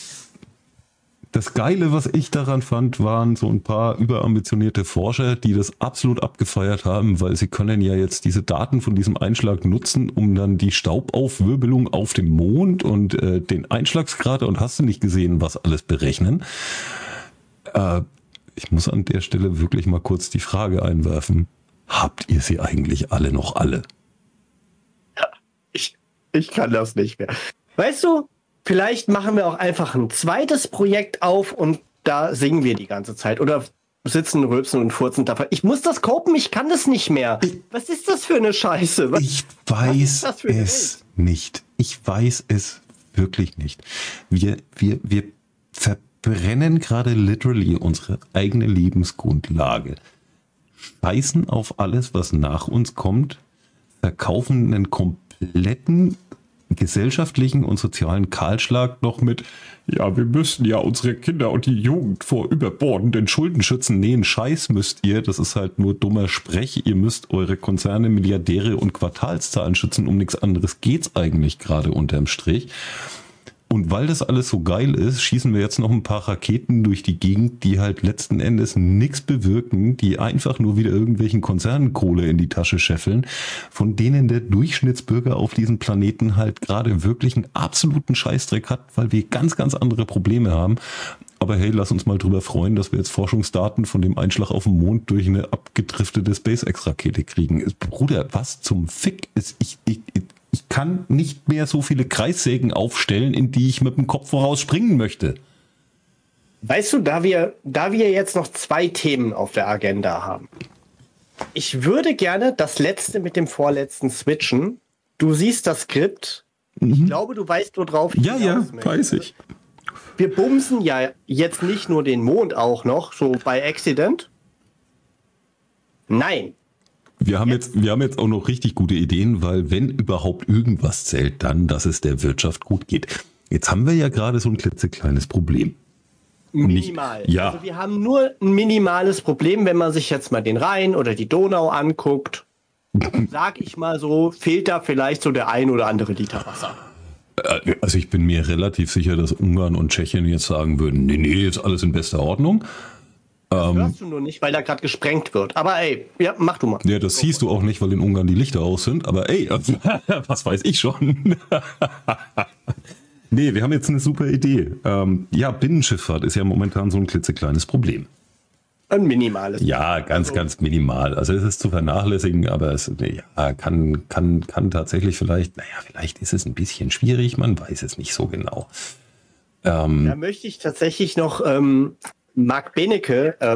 das Geile, was ich daran fand, waren so ein paar überambitionierte Forscher, die das absolut abgefeiert haben, weil sie können ja jetzt diese Daten von diesem Einschlag nutzen, um dann die Staubaufwirbelung auf dem Mond und äh, den Einschlagsgrad und hast du nicht gesehen, was alles berechnen. Äh, ich muss an der Stelle wirklich mal kurz die Frage einwerfen. Habt ihr sie eigentlich alle noch alle? Ja, ich, ich kann das nicht mehr. Weißt du, vielleicht machen wir auch einfach ein zweites Projekt auf und da singen wir die ganze Zeit. Oder sitzen, rülpsen und furzen davon. Ich muss das kopen, ich kann das nicht mehr. Was ist das für eine Scheiße? Was, ich weiß es nicht. Ich weiß es wirklich nicht. Wir, wir, wir verbrennen gerade literally unsere eigene Lebensgrundlage. Scheißen auf alles, was nach uns kommt, verkaufen einen kompletten gesellschaftlichen und sozialen Kahlschlag noch mit, ja, wir müssen ja unsere Kinder und die Jugend vor überbordenden Schulden schützen. Nee, einen Scheiß müsst ihr, das ist halt nur dummer Sprech. Ihr müsst eure Konzerne, Milliardäre und Quartalszahlen schützen. Um nichts anderes geht's eigentlich gerade unterm Strich. Und weil das alles so geil ist, schießen wir jetzt noch ein paar Raketen durch die Gegend, die halt letzten Endes nichts bewirken, die einfach nur wieder irgendwelchen Konzernen Kohle in die Tasche scheffeln, von denen der Durchschnittsbürger auf diesem Planeten halt gerade wirklich einen absoluten Scheißdreck hat, weil wir ganz, ganz andere Probleme haben. Aber hey, lass uns mal drüber freuen, dass wir jetzt Forschungsdaten von dem Einschlag auf dem Mond durch eine abgedriftete SpaceX-Rakete kriegen. Bruder, was zum Fick ist ich... ich, ich Ich kann nicht mehr so viele Kreissägen aufstellen, in die ich mit dem Kopf voraus springen möchte. Weißt du, da wir, da wir jetzt noch zwei Themen auf der Agenda haben. Ich würde gerne das letzte mit dem vorletzten switchen. Du siehst das Skript. Mhm. Ich glaube, du weißt, worauf ich Ja, ja, möchte. Weiß ich. Wir bumsen ja jetzt nicht nur den Mond auch noch, so bei Accident. Nein. Wir haben jetzt, wir haben jetzt auch noch richtig gute Ideen, weil wenn überhaupt irgendwas zählt, dann, dass es der Wirtschaft gut geht. Jetzt haben wir ja gerade so ein klitzekleines Problem. Minimal. Nicht, ja. Also wir haben nur ein minimales Problem, wenn man sich jetzt mal den Rhein oder die Donau anguckt. Sag ich mal so, fehlt da vielleicht so der ein oder andere Liter Wasser. Also ich bin mir relativ sicher, dass Ungarn und Tschechien jetzt sagen würden, nee, nee, ist alles in bester Ordnung. Das hörst du nur nicht, weil da gerade gesprengt wird. Aber ey, ja, mach du mal. Ja, das siehst du auch nicht, weil in Ungarn die Lichter aus sind. Aber ey, was weiß ich schon. Nee, wir haben jetzt eine super Idee. Ähm, ja, Binnenschifffahrt ist ja momentan so ein klitzekleines Problem. Ein minimales. Ja, ganz, also, ganz minimal. Also es ist zu vernachlässigen, aber es ja, kann, kann, kann tatsächlich vielleicht, naja, vielleicht ist es ein bisschen schwierig, man weiß es nicht so genau. Ähm, da möchte ich tatsächlich noch... Ähm, Marc Benecke äh,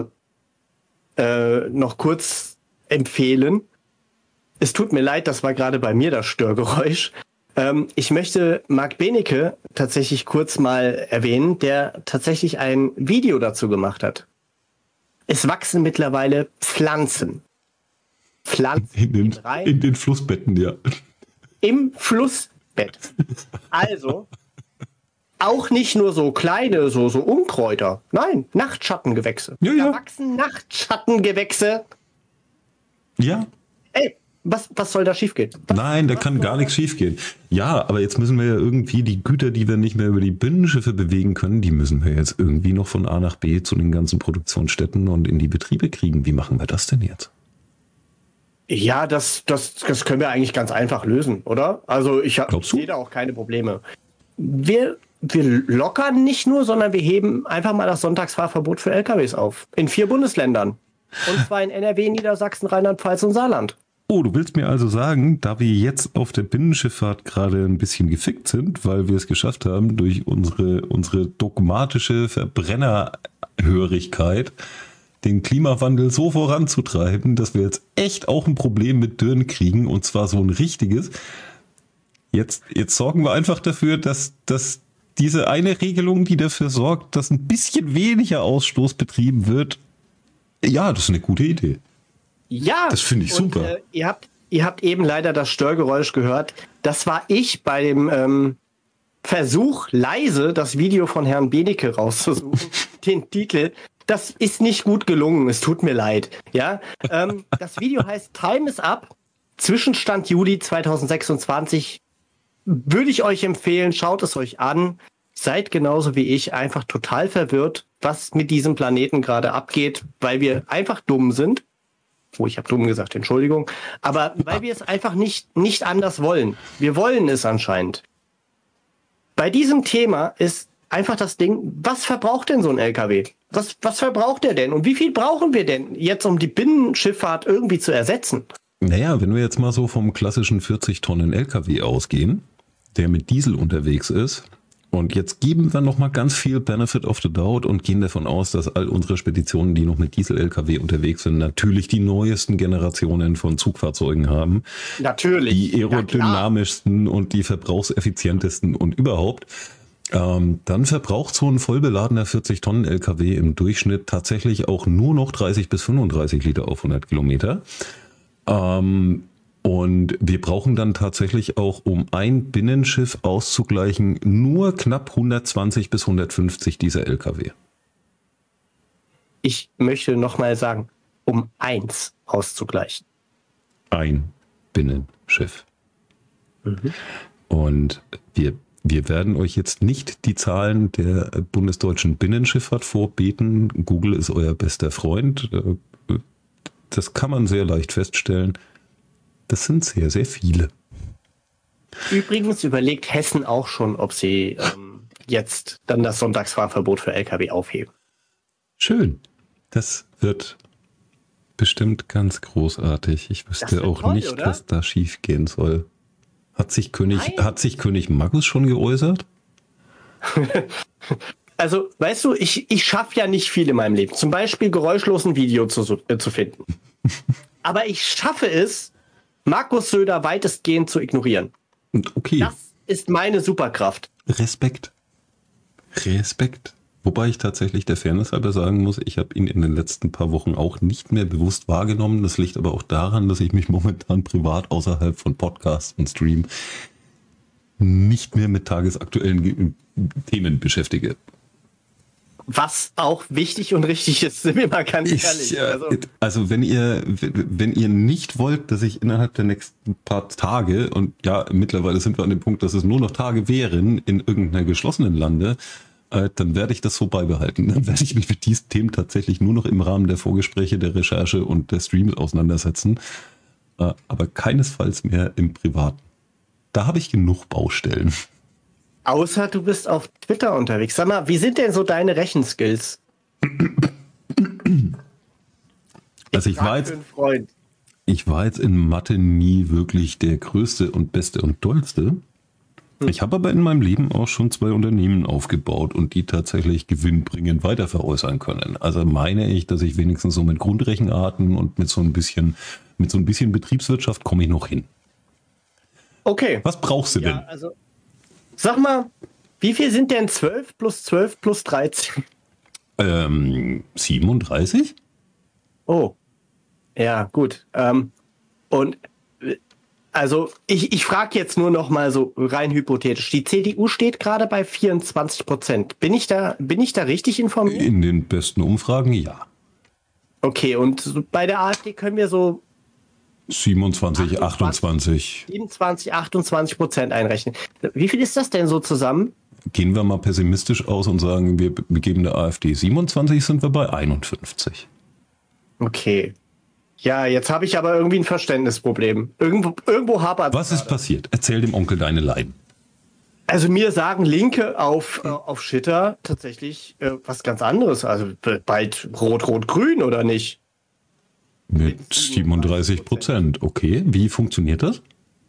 äh, noch kurz empfehlen. Es tut mir leid, das war gerade bei mir das Störgeräusch. Ähm, ich möchte Marc Benecke tatsächlich kurz mal erwähnen, der tatsächlich ein Video dazu gemacht hat. Es wachsen mittlerweile Pflanzen. Pflanzen in den, rein, in den Flussbetten, ja. Im Flussbett. Also... Auch nicht nur so kleine, so, so Unkräuter. Nein, Nachtschattengewächse. Ja, ja. Da wachsen Nachtschattengewächse. Ja. Ey, was, was soll da schiefgehen? Was, Nein, da kann gar nichts schiefgehen. Ja, aber jetzt müssen wir ja irgendwie die Güter, die wir nicht mehr über die Binnenschiffe bewegen können, die müssen wir jetzt irgendwie noch von A nach B zu den ganzen Produktionsstätten und in die Betriebe kriegen. Wie machen wir das denn jetzt? Ja, das, das, das können wir eigentlich ganz einfach lösen, oder? Also ich sehe da auch keine Probleme. Wir... Wir lockern nicht nur, sondern wir heben einfach mal das Sonntagsfahrverbot für L K Ws auf. In vier Bundesländern. Und zwar in N R W, Niedersachsen, Rheinland-Pfalz und Saarland. Oh, du willst mir also sagen, da wir jetzt auf der Binnenschifffahrt gerade ein bisschen gefickt sind, weil wir es geschafft haben, durch unsere, unsere dogmatische Verbrennerhörigkeit den Klimawandel so voranzutreiben, dass wir jetzt echt auch ein Problem mit Dürren kriegen, und zwar so ein richtiges. Jetzt, jetzt sorgen wir einfach dafür, dass, dass diese eine Regelung, die dafür sorgt, dass ein bisschen weniger Ausstoß betrieben wird, ja, das ist eine gute Idee. Ja. Das finde ich und, super. Äh, ihr habt, ihr habt eben leider das Störgeräusch gehört. Das war ich bei dem ähm, Versuch, leise das Video von Herrn Benecke rauszusuchen. Den Titel. Das ist nicht gut gelungen. Es tut mir leid. Ja. Ähm, das Video heißt Time is Up. Zwischenstand Juli zweitausendsechsundzwanzig würde ich euch empfehlen, schaut es euch an. Seid genauso wie ich einfach total verwirrt, was mit diesem Planeten gerade abgeht, weil wir einfach dumm sind. Oh, ich habe dumm gesagt, Entschuldigung. Aber weil wir es einfach nicht, nicht anders wollen. Wir wollen es anscheinend. Bei diesem Thema ist einfach das Ding, was verbraucht denn so ein L K W? Was, was verbraucht der denn? Und wie viel brauchen wir denn jetzt, um die Binnenschifffahrt irgendwie zu ersetzen? Naja, wenn wir jetzt mal so vom klassischen vierzig Tonnen L K W ausgehen, der mit Diesel unterwegs ist, und jetzt geben wir nochmal ganz viel Benefit of the Doubt und gehen davon aus, dass all unsere Speditionen, die noch mit Diesel-L K W unterwegs sind, natürlich die neuesten Generationen von Zugfahrzeugen haben. Natürlich. Die aerodynamischsten ja, und die verbrauchseffizientesten und überhaupt. Ähm, dann verbraucht so ein vollbeladener vierzig Tonnen L K W im Durchschnitt tatsächlich auch nur noch dreißig bis fünfunddreißig Liter auf hundert Kilometer. Ähm, Und wir brauchen dann tatsächlich auch, um ein Binnenschiff auszugleichen, nur knapp hundertzwanzig bis hundertfünfzig dieser L K W. Ich möchte nochmal sagen, um eins auszugleichen. Ein Binnenschiff. Mhm. Und wir, wir werden euch jetzt nicht die Zahlen der bundesdeutschen Binnenschifffahrt vorbeten. Google ist euer bester Freund. Das kann man sehr leicht feststellen. Das sind sehr, sehr viele. Übrigens überlegt Hessen auch schon, ob sie ähm, jetzt dann das Sonntagsfahrverbot für L K W aufheben. Schön. Das wird bestimmt ganz großartig. Ich wüsste auch toll, nicht, oder? Was da schief gehen soll. Hat sich König, hat sich König Magnus schon geäußert? Also, weißt du, ich, ich schaffe ja nicht viel in meinem Leben. Zum Beispiel geräuschlos ein Video zu, äh, zu finden. Aber ich schaffe es, Markus Söder weitestgehend zu ignorieren. Okay. Das ist meine Superkraft. Respekt. Respekt. Wobei ich tatsächlich der Fairness halber sagen muss, ich habe ihn in den letzten paar Wochen auch nicht mehr bewusst wahrgenommen. Das liegt aber auch daran, dass ich mich momentan privat außerhalb von Podcasts und Stream nicht mehr mit tagesaktuellen Themen beschäftige. Was auch wichtig und richtig ist, sind wir mal ganz ich, ehrlich. Also, also wenn ihr wenn ihr nicht wollt, dass ich innerhalb der nächsten paar Tage, und ja, mittlerweile sind wir an dem Punkt, dass es nur noch Tage wären, in irgendeiner geschlossenen Lande, äh, dann werde ich das so beibehalten. Dann werde ich mich mit diesen Themen tatsächlich nur noch im Rahmen der Vorgespräche, der Recherche und der Streams auseinandersetzen. Äh, aber keinesfalls mehr im Privaten. Da habe ich genug Baustellen. Außer du bist auf Twitter unterwegs. Sag mal, wie sind denn so deine Rechenskills? Also ich war, jetzt, ich war jetzt in Mathe nie wirklich der Größte und Beste und Tollste. Hm. Ich habe aber in meinem Leben auch schon zwei Unternehmen aufgebaut und die tatsächlich gewinnbringend weiter veräußern können. Also meine ich, dass ich wenigstens so mit Grundrechenarten und mit so ein bisschen, mit so ein bisschen Betriebswirtschaft komme ich noch hin. Okay. Was brauchst du denn? Ja, also sag mal, wie viel sind denn zwölf plus zwölf plus dreizehn? Ähm, siebenunddreißig? Oh, ja, gut. Ähm, und also ich, ich frage jetzt nur noch mal so rein hypothetisch. Die C D U steht gerade bei vierundzwanzig Prozent. Bin ich da, bin ich da richtig informiert? In den besten Umfragen, ja. Okay, und bei der AfD können wir so siebenundzwanzig, achtundzwanzig. siebenundzwanzig, achtundzwanzig Prozent einrechnen. Wie viel ist das denn so zusammen? Gehen wir mal pessimistisch aus und sagen, wir geben der AfD siebenundzwanzig, sind wir bei einundfünfzig. Okay. Ja, jetzt habe ich aber irgendwie ein Verständnisproblem. Irgendwo, irgendwo hapert es. Was ist passiert? Erzähl dem Onkel deine Leiden. Also mir sagen Linke auf, äh, auf Shitter tatsächlich äh, was ganz anderes. Also bald Rot-Rot-Grün, oder nicht? Mit siebenunddreißig Prozent. Okay, wie funktioniert das?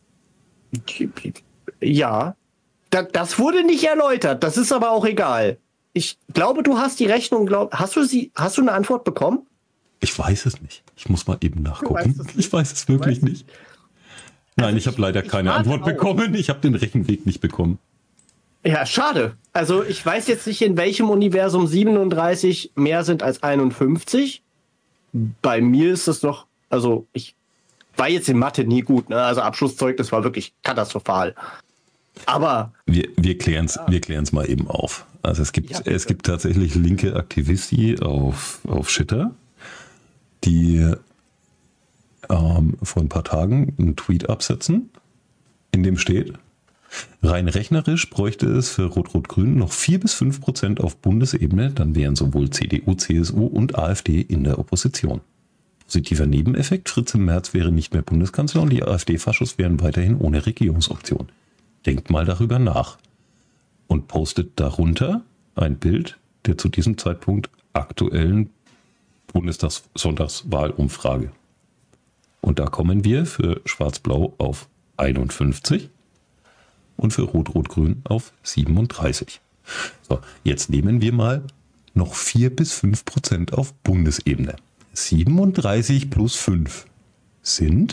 Ja, da, das wurde nicht erläutert. Das ist aber auch egal. Ich glaube, du hast die Rechnung, glaub, hast du sie, hast du eine Antwort bekommen? Ich weiß es nicht. Ich muss mal eben nachgucken. Ich weiß es wirklich nicht. Nein, also ich, ich habe leider ich keine Antwort auch. bekommen. Ich habe den Rechenweg nicht bekommen. Ja, schade. Also ich weiß jetzt nicht, in welchem Universum siebenunddreißig mehr sind als einundfünfzig. Bei mir ist es doch, also ich war jetzt in Mathe nie gut, ne? Also Abschlusszeugnis war wirklich katastrophal. Aber wir, wir klären es ja. wir klären's mal eben auf. Also es gibt, ja, es gibt tatsächlich linke Aktivisti auf, auf Shitter, die ähm, vor ein paar Tagen einen Tweet absetzen, in dem steht, rein rechnerisch bräuchte es für Rot-Rot-Grün noch vier bis fünf Prozent auf Bundesebene, dann wären sowohl C D U, C S U und AfD in der Opposition. Positiver Nebeneffekt, Fritz im März wäre nicht mehr Bundeskanzler und die AfD-Faschos wären weiterhin ohne Regierungsoption. Denkt mal darüber nach. Und postet darunter ein Bild der zu diesem Zeitpunkt aktuellen Bundestagssonntagswahlumfrage. Und da kommen wir für Schwarz-Blau auf einundfünfzig und für Rot-Rot-Grün auf siebenunddreißig. So, jetzt nehmen wir mal noch vier bis fünf Prozent auf Bundesebene. siebenunddreißig plus fünf sind?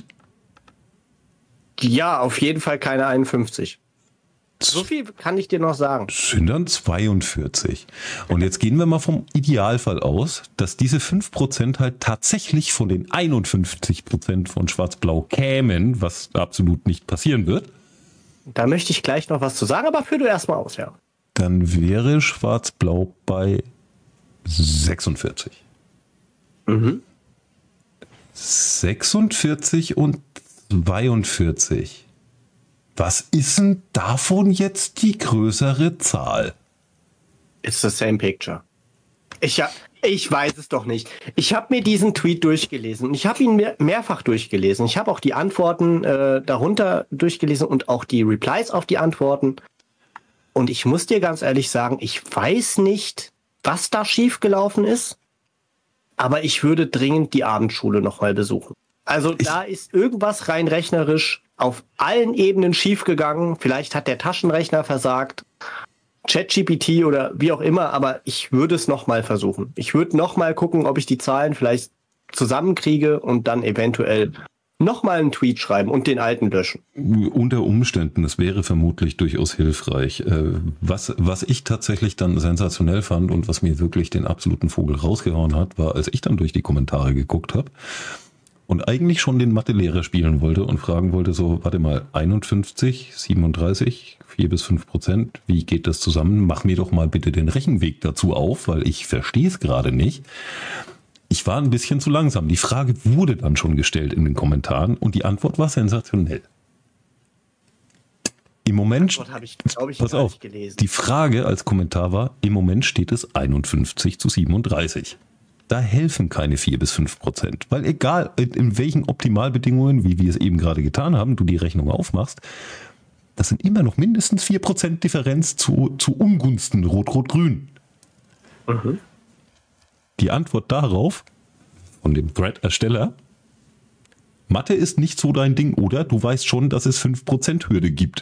Ja, auf jeden Fall keine einundfünfzig. So viel kann ich dir noch sagen. Sind dann zweiundvierzig. Und jetzt gehen wir mal vom Idealfall aus, dass diese fünf Prozent halt tatsächlich von den einundfünfzig Prozent von Schwarz-Blau kämen, was absolut nicht passieren wird. Da möchte ich gleich noch was zu sagen, aber führ du erstmal aus, ja. Dann wäre Schwarz-Blau bei sechsundvierzig. Mhm. sechsundvierzig und zweiundvierzig. Was ist denn davon jetzt die größere Zahl? It's the same picture. Ich, ja, ich weiß es doch nicht. Ich habe mir diesen Tweet durchgelesen und ich habe ihn mehr, mehrfach durchgelesen. Ich habe auch die Antworten äh, darunter durchgelesen und auch die Replies auf die Antworten. Und ich muss dir ganz ehrlich sagen, ich weiß nicht, was da schiefgelaufen ist, aber ich würde dringend die Abendschule nochmal besuchen. Also ich, da ist irgendwas rein rechnerisch auf allen Ebenen schiefgegangen. Vielleicht hat der Taschenrechner versagt, ChatGPT oder wie auch immer, aber ich würde es nochmal versuchen. Ich würde nochmal gucken, ob ich die Zahlen vielleicht zusammenkriege und dann eventuell nochmal einen Tweet schreiben und den alten löschen. Unter Umständen, das wäre vermutlich durchaus hilfreich. Was, was ich tatsächlich dann sensationell fand und was mir wirklich den absoluten Vogel rausgehauen hat, war, als ich dann durch die Kommentare geguckt habe, und eigentlich schon den Mathelehrer spielen wollte und fragen wollte, so, warte mal, einundfünfzig, siebenunddreißig, vier bis fünf Prozent, wie geht das zusammen? Mach mir doch mal bitte den Rechenweg dazu auf, weil ich verstehe es gerade nicht. Ich war ein bisschen zu langsam. Die Frage wurde dann schon gestellt in den Kommentaren und die Antwort war sensationell. Im Moment, ich, glaub ich, pass auf, die Frage als Kommentar war, im Moment steht es einundfünfzig zu siebenunddreißig. Da helfen keine vier bis fünf Prozent, weil egal in welchen Optimalbedingungen, wie wir es eben gerade getan haben, du die Rechnung aufmachst, das sind immer noch mindestens vier Prozent Differenz zu, zu Ungunsten Rot-Rot-Grün. Mhm. Die Antwort darauf von dem Thread-Ersteller, Mathe ist nicht so dein Ding, oder? Du weißt schon, dass es fünf Prozent Hürde gibt.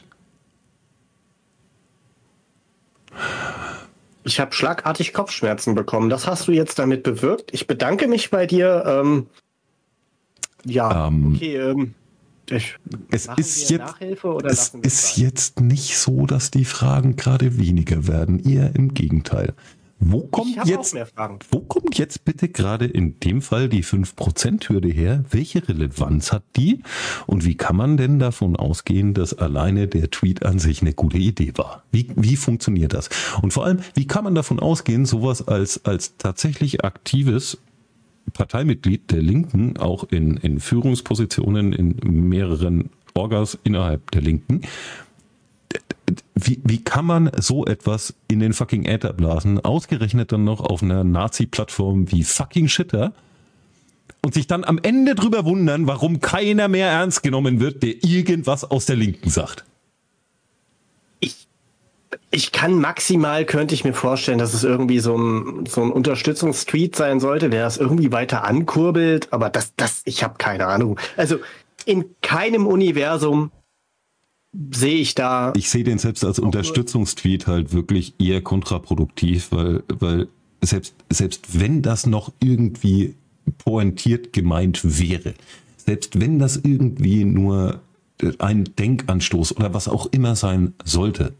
Ich habe schlagartig Kopfschmerzen bekommen. Das hast du jetzt damit bewirkt. Ich bedanke mich bei dir. Ähm, ja, ähm, okay. Ähm, ich, es ist, jetzt, es ist jetzt nicht so, dass die Fragen gerade weniger werden. Eher im Gegenteil. Wo kommt, jetzt, wo kommt jetzt bitte gerade in dem Fall die fünf Prozent Hürde her? Welche Relevanz hat die? Und wie kann man denn davon ausgehen, dass alleine der Tweet an sich eine gute Idee war? Wie, wie funktioniert das? Und vor allem, wie kann man davon ausgehen, sowas als, als tatsächlich aktives Parteimitglied der Linken, auch in, in Führungspositionen in mehreren Orgas innerhalb der Linken, Wie, wie kann man so etwas in den fucking Äther blasen, ausgerechnet dann noch auf einer Nazi-Plattform wie fucking Shitter und sich dann am Ende drüber wundern, warum keiner mehr ernst genommen wird, der irgendwas aus der Linken sagt? Ich, ich kann maximal, könnte ich mir vorstellen, dass es irgendwie so ein, so ein Unterstützungstweet sein sollte, der das irgendwie weiter ankurbelt, aber das, das, ich habe keine Ahnung. Also in keinem Universum sehe ich da. Ich sehe den selbst als Unterstützungstweet halt wirklich eher kontraproduktiv, weil, weil selbst, selbst wenn das noch irgendwie pointiert gemeint wäre, selbst wenn das irgendwie nur ein Denkanstoß oder was auch immer sein sollte,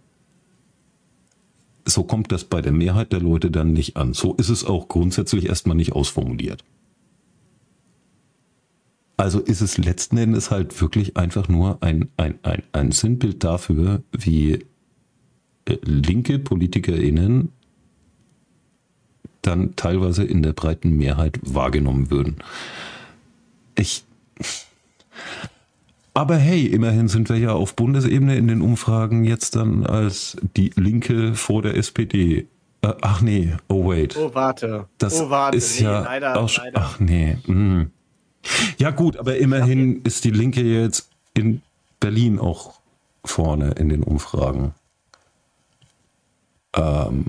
so kommt das bei der Mehrheit der Leute dann nicht an. So ist es auch grundsätzlich erstmal nicht ausformuliert. Also ist es letzten Endes halt wirklich einfach nur ein, ein, ein, ein Sinnbild dafür, wie linke PolitikerInnen dann teilweise in der breiten Mehrheit wahrgenommen würden. Ich, Aber hey, immerhin sind wir ja auf Bundesebene in den Umfragen jetzt dann als die Linke vor der S P D. Äh, ach nee, oh wait. Oh warte, das oh warte. ist nee, ja leider, auch, leider. Ach nee. Mh. Ja gut, aber immerhin ist die Linke jetzt in Berlin auch vorne in den Umfragen. Ähm,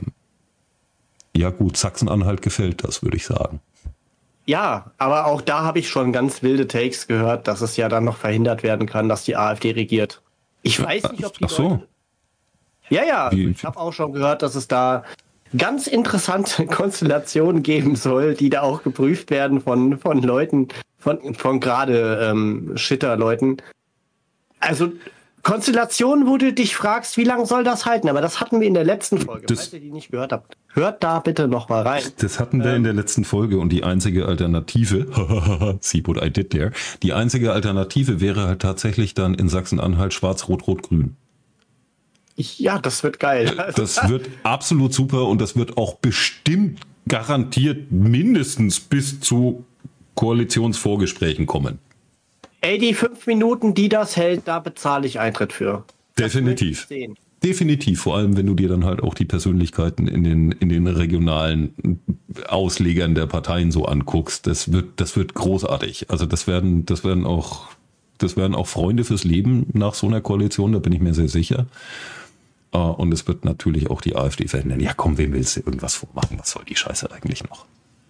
ja gut, Sachsen-Anhalt gefällt das, würde ich sagen. Ja, aber auch da habe ich schon ganz wilde Takes gehört, dass es ja dann noch verhindert werden kann, dass die AfD regiert. Ich weiß nicht, ob die Ach so. Leute... Ja, ja, Wie- ich habe auch schon gehört, dass es da ganz interessante Konstellationen geben soll, die da auch geprüft werden von, von Leuten, von, von gerade ähm, Shitter-Leuten. Also Konstellationen, wo du dich fragst, wie lange soll das halten? Aber das hatten wir in der letzten Folge. Das- Falls ihr die nicht gehört habt, hört da bitte noch mal rein. Das hatten wir Ähm. in der letzten Folge und die einzige Alternative, see what I did there, die einzige Alternative wäre halt tatsächlich dann in Sachsen-Anhalt schwarz-rot-rot-grün. Ich, ja, das wird geil. Das wird absolut super und das wird auch bestimmt garantiert mindestens bis zu Koalitionsvorgesprächen kommen. Ey, die fünf Minuten, die das hält, da bezahle ich Eintritt für. Das Definitiv. will ich sehen. Definitiv, vor allem wenn du dir dann halt auch die Persönlichkeiten in den, in den regionalen Auslegern der Parteien so anguckst. Das wird, das wird großartig. Also das werden, das werden auch, das werden auch Freunde fürs Leben nach so einer Koalition, da bin ich mir sehr sicher. Und es wird natürlich auch die AfD verhindern. Ja komm, wem willst du irgendwas vormachen? Was soll die Scheiße eigentlich noch?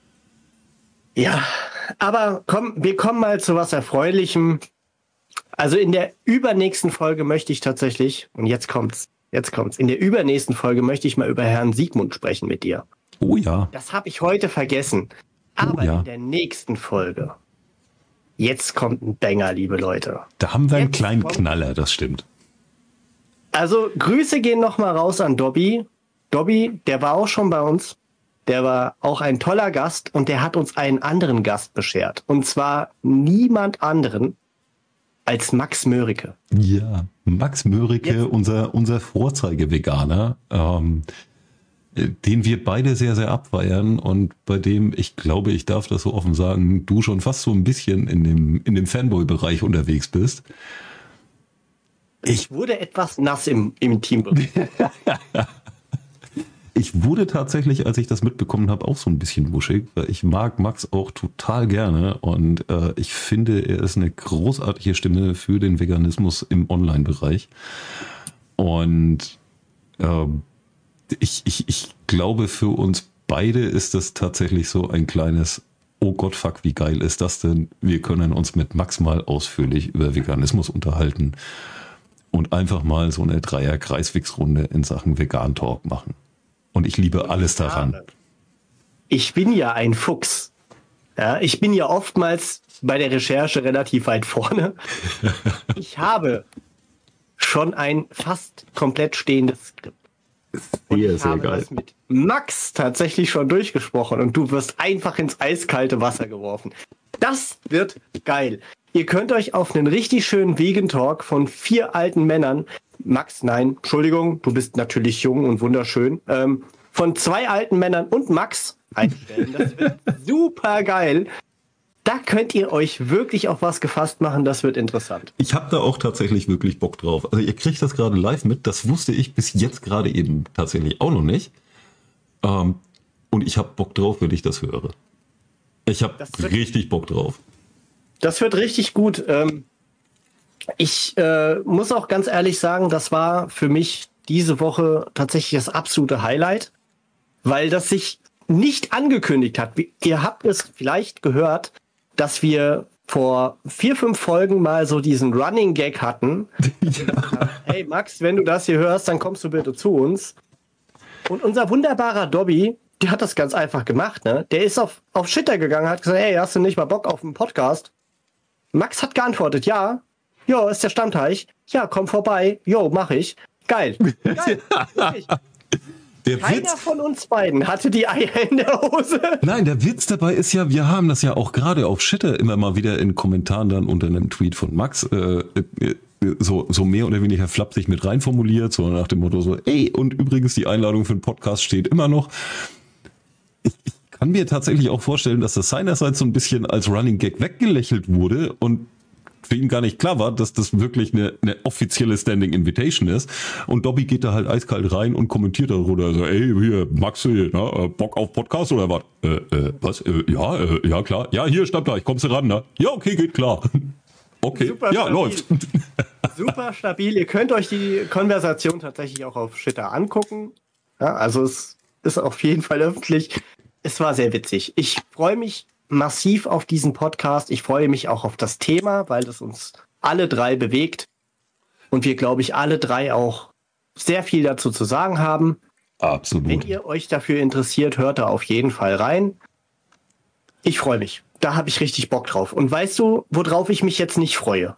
Ja, aber komm, wir kommen mal zu was Erfreulichem. Also in der übernächsten Folge möchte ich tatsächlich, und jetzt kommt's, jetzt kommt's, in der übernächsten Folge möchte ich mal über Herrn Siegmund sprechen mit dir. Oh ja. Das habe ich heute vergessen. Aber Oh ja. in der nächsten Folge, jetzt kommt ein Banger, liebe Leute. Da haben wir einen Jetzt kleinen kommt- Knaller, das stimmt. Also Grüße gehen noch mal raus an Dobby. Dobby, der war auch schon bei uns. Der war auch ein toller Gast und der hat uns einen anderen Gast beschert. Und zwar niemand anderen als Max Mörike. Ja, Max Mörike, Jetzt- unser, unser Vorzeige-Veganer, ähm, den wir beide sehr, sehr abfeiern und bei dem, ich glaube, ich darf das so offen sagen, du schon fast so ein bisschen in dem, in dem Fanboy-Bereich unterwegs bist. Ich wurde etwas nass im, im Teambereich. Ich wurde tatsächlich, als ich das mitbekommen habe, auch so ein bisschen wuschig, weil ich mag Max auch total gerne und äh, ich finde, er ist eine großartige Stimme für den Veganismus im Online-Bereich. Und äh, ich, ich, ich glaube, für uns beide ist das tatsächlich so ein kleines Oh Gott, fuck, wie geil ist das denn? Wir können uns mit Max mal ausführlich über Veganismus unterhalten und einfach mal so eine Dreier-Kreiswix-Runde in Sachen Vegan-Talk machen. Und ich liebe alles daran. Ich bin ja ein Fuchs. Ja, ich bin ja oftmals bei der Recherche relativ weit vorne. Ich habe schon ein fast komplett stehendes Skript. Und Sehr, ich sehr habe geil. das mit Max tatsächlich schon durchgesprochen und du wirst einfach ins eiskalte Wasser geworfen. Das wird geil. Ihr könnt euch auf einen richtig schönen Vegan Talk von vier alten Männern, Max, nein, Entschuldigung, du bist natürlich jung und wunderschön, ähm, von zwei alten Männern und Max einstellen. Das wird super geil. Da könnt ihr euch wirklich auf was gefasst machen, das wird interessant. Ich habe da auch tatsächlich wirklich Bock drauf. Also ihr kriegt das gerade live mit. Das wusste ich bis jetzt gerade eben tatsächlich auch noch nicht. Ähm, und ich habe Bock drauf, wenn ich das höre. Ich habe Das wird- richtig Bock drauf. Das wird richtig gut. Ähm, ich äh, muss auch ganz ehrlich sagen, das war für mich diese Woche tatsächlich das absolute Highlight, weil das sich nicht angekündigt hat. Wie- Ihr habt es vielleicht gehört, dass wir vor vier, fünf Folgen mal so diesen Running Gag hatten. Hey Max, wenn du das hier hörst, dann kommst du bitte zu uns. Und unser wunderbarer Dobby, der hat das ganz einfach gemacht, ne? Der ist auf, auf Shitter gegangen, hat gesagt, hey, hast du nicht mal Bock auf einen Podcast? Max hat geantwortet, ja. Jo, ist der Stammteich. Ja, komm vorbei. Jo, mach ich. Geil. Geil. Wirklich. Der Keiner Witz, von uns beiden hatte die Eier in der Hose. nein, der Witz dabei ist ja, wir haben das ja auch gerade auf Shitter immer mal wieder in Kommentaren dann unter einem Tweet von Max äh, äh, so, so mehr oder weniger flapsig mit rein formuliert, so nach dem Motto so, ey, und übrigens die Einladung für den Podcast steht immer noch. Ich, ich kann mir tatsächlich auch vorstellen, dass das seinerseits so ein bisschen als Running Gag weggelächelt wurde und für ihn gar nicht klar war, dass das wirklich eine, eine offizielle Standing Invitation ist. Und Dobby geht da halt eiskalt rein und kommentiert darüber. Also, ey, hier, Max, na, Bock auf Podcast oder was? Äh, äh, was? Äh, ja, äh, ja, klar. Ja, hier, stopp da, ich kommst du ran, ne? Ja, okay, geht klar. Okay, Super ja, stabil. läuft. Super stabil. Ihr könnt euch die Konversation tatsächlich auch auf Shitter angucken. Ja, also es ist auf jeden Fall öffentlich. Es war sehr witzig. Ich freue mich massiv auf diesen Podcast. Ich freue mich auch auf das Thema, weil das uns alle drei bewegt. Und wir, glaube ich, alle drei auch sehr viel dazu zu sagen haben. Absolut. Wenn ihr euch dafür interessiert, hört da auf jeden Fall rein. Ich freue mich. Da habe ich richtig Bock drauf. Und weißt du, worauf ich mich jetzt nicht freue?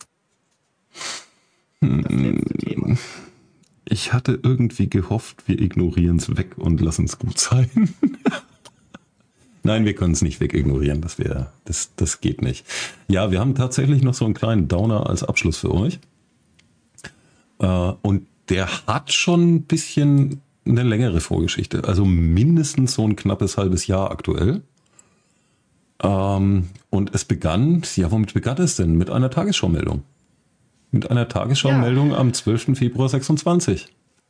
Das letzte Thema. Ich hatte irgendwie gehofft, wir ignorieren es weg und lassen es gut sein. Nein, wir können es nicht wegignorieren. Das wäre, das, das geht nicht. Ja, wir haben tatsächlich noch so einen kleinen Downer als Abschluss für euch. Äh, und der hat schon ein bisschen eine längere Vorgeschichte. Also mindestens so ein knappes halbes Jahr aktuell. Ähm, und es begann, ja, womit begann es denn? Mit einer Tagesschau-Meldung. Mit einer Tagesschau-Meldung ja. Am zwölften Februar sechsundzwanzig.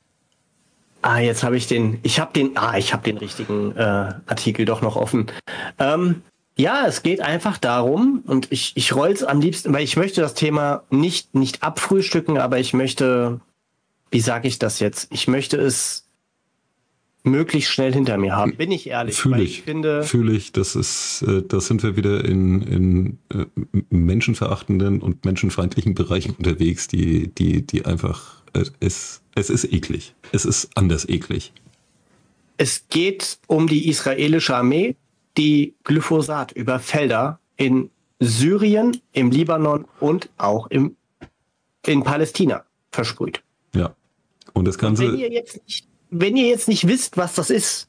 Ah, jetzt habe ich den, ich habe den, ah, ich habe den richtigen äh, Artikel doch noch offen. Ähm, ja, es geht einfach darum, und ich, ich roll's am liebsten, weil ich möchte das Thema nicht, nicht abfrühstücken, aber ich möchte, wie sage ich das jetzt? Ich möchte es möglichst schnell hinter mir haben, bin ich ehrlich. Fühle ich, ich finde, fühle ich, das ist, äh, da sind wir wieder in, in äh, menschenverachtenden und menschenfeindlichen Bereichen unterwegs, die, die, die einfach, äh, es, es ist eklig. Es ist anders eklig. Es geht um die israelische Armee, die Glyphosat über Felder in Syrien, im Libanon und auch im, in Palästina versprüht. Ja. Und das Ganze. Und wenn ihr jetzt nicht Wenn ihr jetzt nicht wisst, was das ist,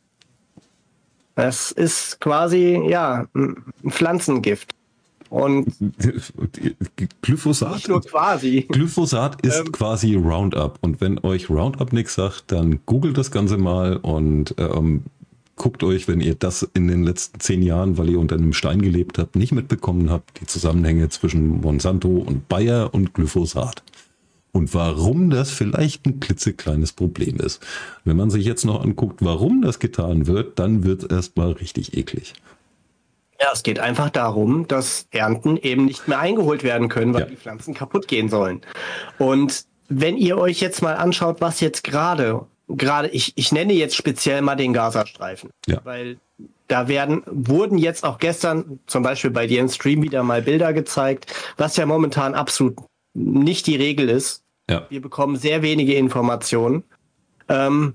das ist quasi, ja, ein Pflanzengift. Und Glyphosat, nicht nur quasi. Glyphosat ist ähm, quasi Roundup. Und wenn euch Roundup nichts sagt, dann googelt das Ganze mal und ähm, guckt euch, wenn ihr das in den letzten zehn Jahren, weil ihr unter einem Stein gelebt habt, nicht mitbekommen habt, die Zusammenhänge zwischen Monsanto und Bayer und Glyphosat. Und warum das vielleicht ein klitzekleines Problem ist. Wenn man sich jetzt noch anguckt, warum das getan wird, dann wird es erstmal richtig eklig. Ja, es geht einfach darum, dass Ernten eben nicht mehr eingeholt werden können, weil ja. die Pflanzen kaputt gehen sollen. Und wenn ihr euch jetzt mal anschaut, was jetzt gerade, gerade ich, ich nenne jetzt speziell mal den Gazastreifen, ja. weil da werden, wurden jetzt auch gestern zum Beispiel bei dir im Stream wieder mal Bilder gezeigt, was ja momentan absolut nicht die Regel ist. Ja. Wir bekommen sehr wenige Informationen. Ähm,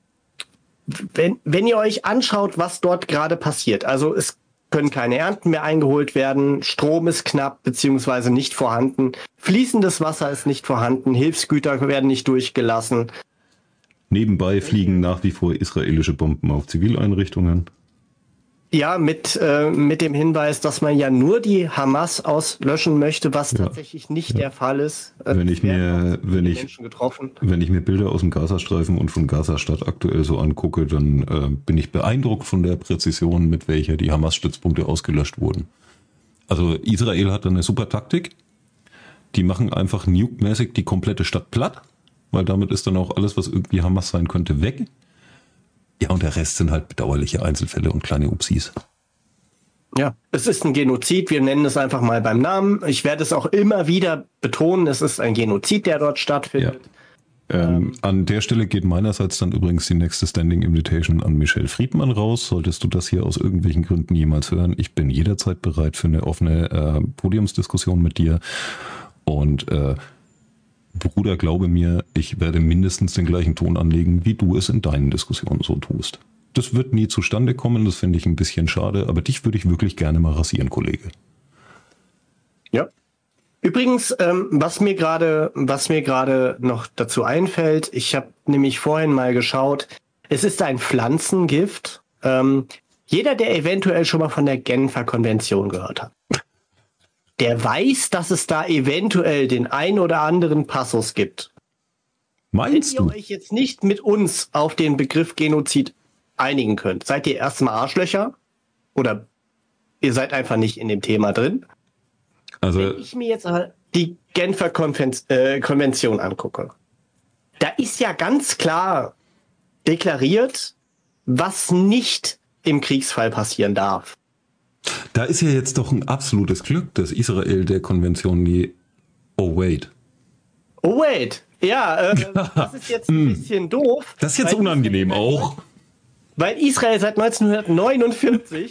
wenn, wenn ihr euch anschaut, was dort gerade passiert, also es können keine Ernten mehr eingeholt werden, Strom ist knapp beziehungsweise nicht vorhanden, fließendes Wasser ist nicht vorhanden, Hilfsgüter werden nicht durchgelassen. Nebenbei fliegen nach wie vor israelische Bomben auf Zivileinrichtungen. Ja, mit, äh, mit dem Hinweis, dass man ja nur die Hamas auslöschen möchte, was ja. tatsächlich nicht ja. der Fall ist. Äh, wenn ich mir, wenn ich, wenn ich mir Bilder aus dem Gazastreifen und von Gazastadt aktuell so angucke, dann äh, bin ich beeindruckt von der Präzision, mit welcher die Hamas-Stützpunkte ausgelöscht wurden. Also Israel hat eine super Taktik. Die machen einfach nuke-mäßig die komplette Stadt platt, weil damit ist dann auch alles, was irgendwie Hamas sein könnte, weg. Ja, und der Rest sind halt bedauerliche Einzelfälle und kleine Upsis. Ja, es ist ein Genozid. Wir nennen es einfach mal beim Namen. Ich werde es auch immer wieder betonen. Es ist ein Genozid, der dort stattfindet. Ja. Ähm, ähm, an der Stelle geht meinerseits dann übrigens die nächste Standing Invitation an Michelle Friedmann raus. Solltest du das hier aus irgendwelchen Gründen jemals hören, ich bin jederzeit bereit für eine offene äh, Podiumsdiskussion mit dir. Und äh, Bruder, glaube mir, ich werde mindestens den gleichen Ton anlegen, wie du es in deinen Diskussionen so tust. Das wird nie zustande kommen, das finde ich ein bisschen schade, aber dich würde ich wirklich gerne mal rasieren, Kollege. Ja. Übrigens, ähm, was mir gerade, was mir gerade noch dazu einfällt, ich habe nämlich vorhin mal geschaut, es ist ein Pflanzengift. Ähm, jeder, der eventuell schon mal von der Genfer Konvention gehört hat, der weiß, dass es da eventuell den ein oder anderen Passus gibt. Meinst du? Wenn ihr euch jetzt nicht mit uns auf den Begriff Genozid einigen könnt, seid ihr erstmal Arschlöcher. oder ihr seid einfach nicht in dem Thema drin. Also, wenn ich mir jetzt die Genfer Konven- äh, Konvention angucke, da ist ja ganz klar deklariert, was nicht im Kriegsfall passieren darf. Da ist ja jetzt doch ein absolutes Glück, dass Israel der Konvention nie... Oh, wait. Oh, wait. Ja, äh, das ist jetzt ein bisschen doof. Das ist jetzt unangenehm Israel, auch. Weil Israel seit neunzehnhundertneunundvierzig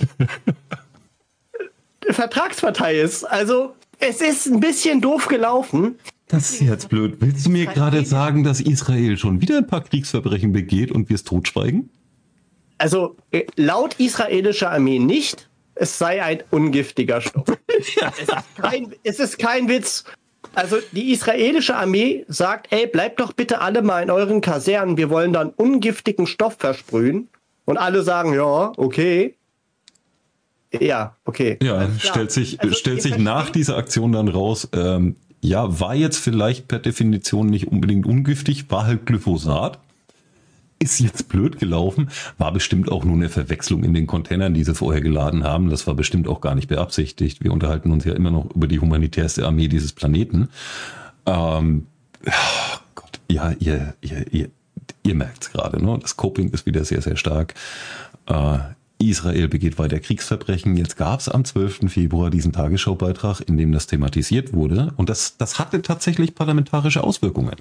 Vertragspartei ist. Also, es ist ein bisschen doof gelaufen. Das ist jetzt blöd. Willst du mir gerade sagen, dass Israel schon wieder ein paar Kriegsverbrechen begeht und wir es totschweigen? Also, laut israelischer Armee nicht. Es sei ein ungiftiger Stoff. Ja. Es ist kein, es ist kein Witz. Also die israelische Armee sagt, ey, bleibt doch bitte alle mal in euren Kasernen, wir wollen dann ungiftigen Stoff versprühen. Und alle sagen, ja, okay. Ja, okay. Ja, stellt sich, also, stellt sich nach dieser Aktion dann raus, ähm, ja, war jetzt vielleicht per Definition nicht unbedingt ungiftig, war halt Glyphosat. Ist jetzt blöd gelaufen, war bestimmt auch nur eine Verwechslung in den Containern, die sie vorher geladen haben. Das war bestimmt auch gar nicht beabsichtigt. Wir unterhalten uns ja immer noch über die humanitärste Armee dieses Planeten. Ähm, oh Gott, ja, ihr, ihr, ihr, ihr merkt es gerade, ne? Das Coping ist wieder sehr, sehr stark. Äh, Israel begeht weiter Kriegsverbrechen. Jetzt gab es am zwölften Februar diesen Tagesschaubeitrag, in dem das thematisiert wurde. Und das, das hatte tatsächlich parlamentarische Auswirkungen.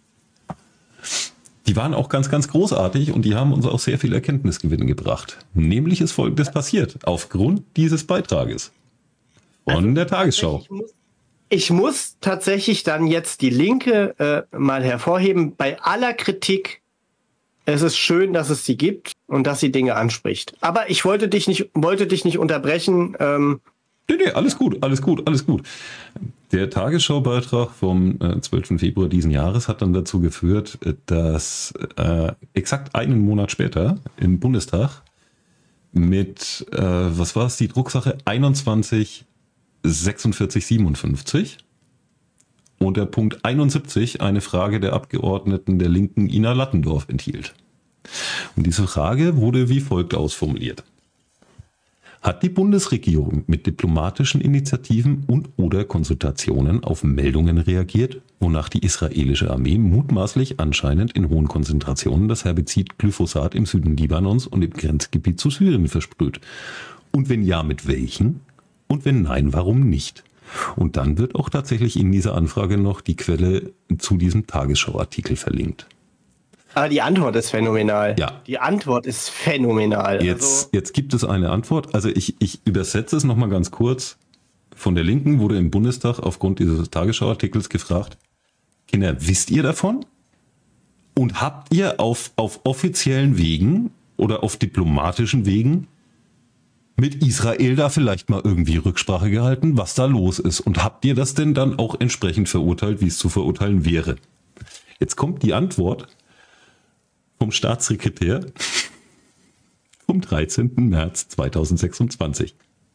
Die waren auch ganz, ganz großartig und die haben uns auch sehr viel Erkenntnisgewinn gebracht. Nämlich ist Folgendes passiert, aufgrund dieses Beitrages von also, der Tagesschau. Ich muss, ich muss tatsächlich dann jetzt die Linke äh, mal hervorheben. Bei aller Kritik, es ist schön, dass es sie gibt und dass sie Dinge anspricht. Aber ich wollte dich nicht, wollte dich nicht unterbrechen. Ähm, Nee, nee, alles gut, alles gut, alles gut. Der Tagesschaubeitrag vom äh, zwölften Februar diesen Jahres hat dann dazu geführt, dass äh, exakt einen Monat später im Bundestag mit, äh, was war es, die Drucksache einundzwanzig sechsundvierzig siebenundfünfzig und der Punkt einundsiebzig eine Frage der Abgeordneten der Linken Ina Lattendorf enthielt. Und diese Frage wurde wie folgt ausformuliert. Hat die Bundesregierung mit diplomatischen Initiativen und oder Konsultationen auf Meldungen reagiert, wonach die israelische Armee mutmaßlich anscheinend in hohen Konzentrationen das Herbizid Glyphosat im Süden Libanons und im Grenzgebiet zu Syrien versprüht? Und wenn ja, mit welchen? Und wenn nein, warum nicht? Und dann wird auch tatsächlich in dieser Anfrage noch die Quelle zu diesem Tagesschau-Artikel verlinkt. Aber die Antwort ist phänomenal. Ja. Die Antwort ist phänomenal. Jetzt, also jetzt gibt es eine Antwort. Also ich, ich übersetze es nochmal ganz kurz. Von der Linken wurde im Bundestag aufgrund dieses Tagesschau-Artikels gefragt, Kinder, wisst ihr davon? Und habt ihr auf, auf offiziellen Wegen oder auf diplomatischen Wegen mit Israel da vielleicht mal irgendwie Rücksprache gehalten, was da los ist? Und habt ihr das denn dann auch entsprechend verurteilt, wie es zu verurteilen wäre? Jetzt kommt die Antwort vom Staatssekretär vom dreizehnten März zweitausendsechsundzwanzig.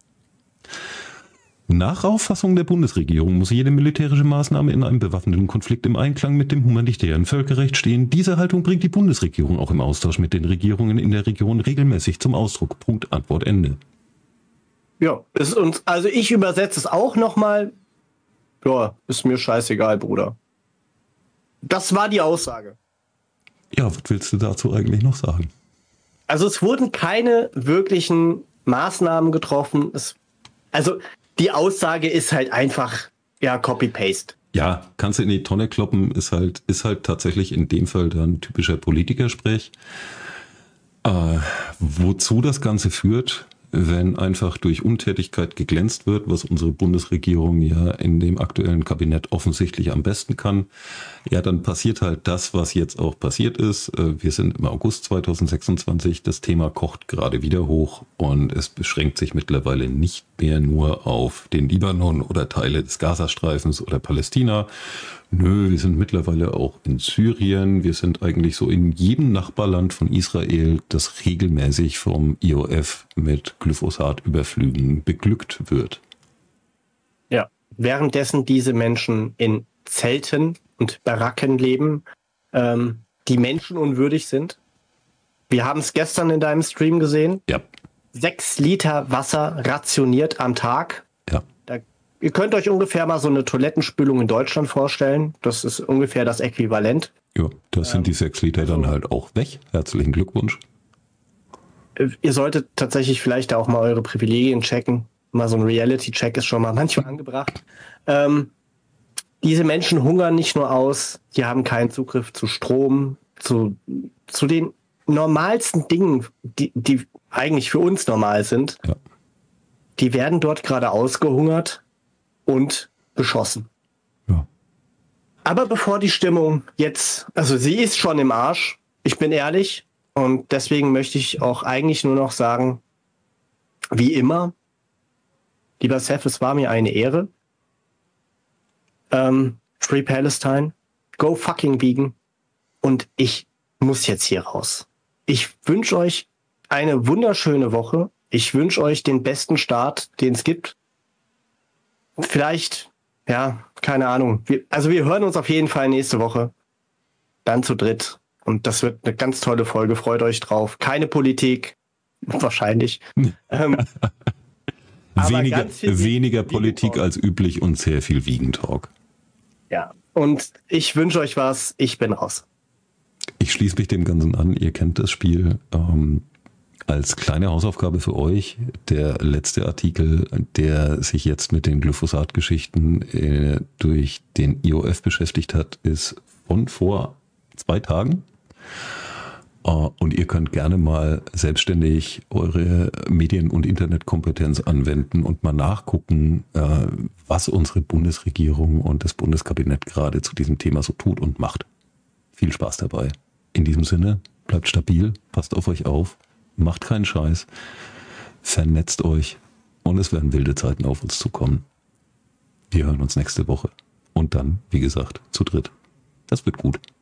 Nach Auffassung der Bundesregierung muss jede militärische Maßnahme in einem bewaffneten Konflikt im Einklang mit dem humanitären Völkerrecht stehen. Diese Haltung bringt die Bundesregierung auch im Austausch mit den Regierungen in der Region regelmäßig zum Ausdruck. Punkt, Antwort, Ende. Ja, ist uns, also ich übersetze es auch nochmal. Ja, ist mir scheißegal, Bruder. Das war die Aussage. Ja, was willst du dazu eigentlich noch sagen? Also es wurden keine wirklichen Maßnahmen getroffen. Es, also die Aussage ist halt einfach, ja, Copy-Paste. Ja, kannst du in die Tonne kloppen, ist halt, ist halt tatsächlich in dem Fall dann typischer Politikersprech. Äh, wozu das Ganze führt, wenn einfach durch Untätigkeit geglänzt wird, was unsere Bundesregierung ja in dem aktuellen Kabinett offensichtlich am besten kann, ja, dann passiert halt das, was jetzt auch passiert ist. Wir sind im August zweitausendsechsundzwanzig, das Thema kocht gerade wieder hoch und es beschränkt sich mittlerweile nicht mehr nur auf den Libanon oder Teile des Gazastreifens oder Palästina. Nö, wir sind mittlerweile auch in Syrien. Wir sind eigentlich so in jedem Nachbarland von Israel, das regelmäßig vom I O F mit Glyphosatüberflügen beglückt wird. Ja, währenddessen diese Menschen in Zelten und Baracken leben, ähm, die menschenunwürdig sind. Wir haben es gestern in deinem Stream gesehen. Ja. sechs Liter Wasser rationiert am Tag. Ja. Da, ihr könnt euch ungefähr mal so eine Toilettenspülung in Deutschland vorstellen. Das ist ungefähr das Äquivalent. Ja, das sind ähm, die sechs Liter dann halt auch weg. Herzlichen Glückwunsch. Ihr solltet tatsächlich vielleicht auch mal eure Privilegien checken. Mal so ein Reality-Check ist schon mal manchmal angebracht. Ähm, diese Menschen hungern nicht nur aus, die haben keinen Zugriff zu Strom, zu, zu den normalsten Dingen, die, die eigentlich für uns normal sind. Ja. Die werden dort gerade ausgehungert und beschossen. Ja. Aber bevor die Stimmung jetzt, also sie ist schon im Arsch, ich bin ehrlich, und deswegen möchte ich auch eigentlich nur noch sagen, wie immer, lieber Seth, es war mir eine Ehre. Ähm, Free Palestine, go fucking vegan. Und ich muss jetzt hier raus. Ich wünsche euch eine wunderschöne Woche. Ich wünsche euch den besten Start, den es gibt. Vielleicht, ja, keine Ahnung. Wir, also wir hören uns auf jeden Fall nächste Woche. Dann zu dritt. Und das wird eine ganz tolle Folge. Freut euch drauf. Keine Politik. Wahrscheinlich. ähm, weniger weniger Politik als üblich und sehr viel Vegan Talk. Ja. Und ich wünsche euch was. Ich bin raus. Ich schließe mich dem Ganzen an. Ihr kennt das Spiel. Ähm, als kleine Hausaufgabe für euch, der letzte Artikel, der sich jetzt mit den Glyphosat-Geschichten äh, durch den I O F beschäftigt hat, ist von vor zwei Tagen. Uh, und ihr könnt gerne mal selbstständig eure Medien- und Internetkompetenz anwenden und mal nachgucken, uh, was unsere Bundesregierung und das Bundeskabinett gerade zu diesem Thema so tut und macht. Viel Spaß dabei. In diesem Sinne, bleibt stabil, passt auf euch auf, macht keinen Scheiß, vernetzt euch und es werden wilde Zeiten auf uns zukommen. Wir hören uns nächste Woche. Und dann, wie gesagt, zu dritt. Das wird gut.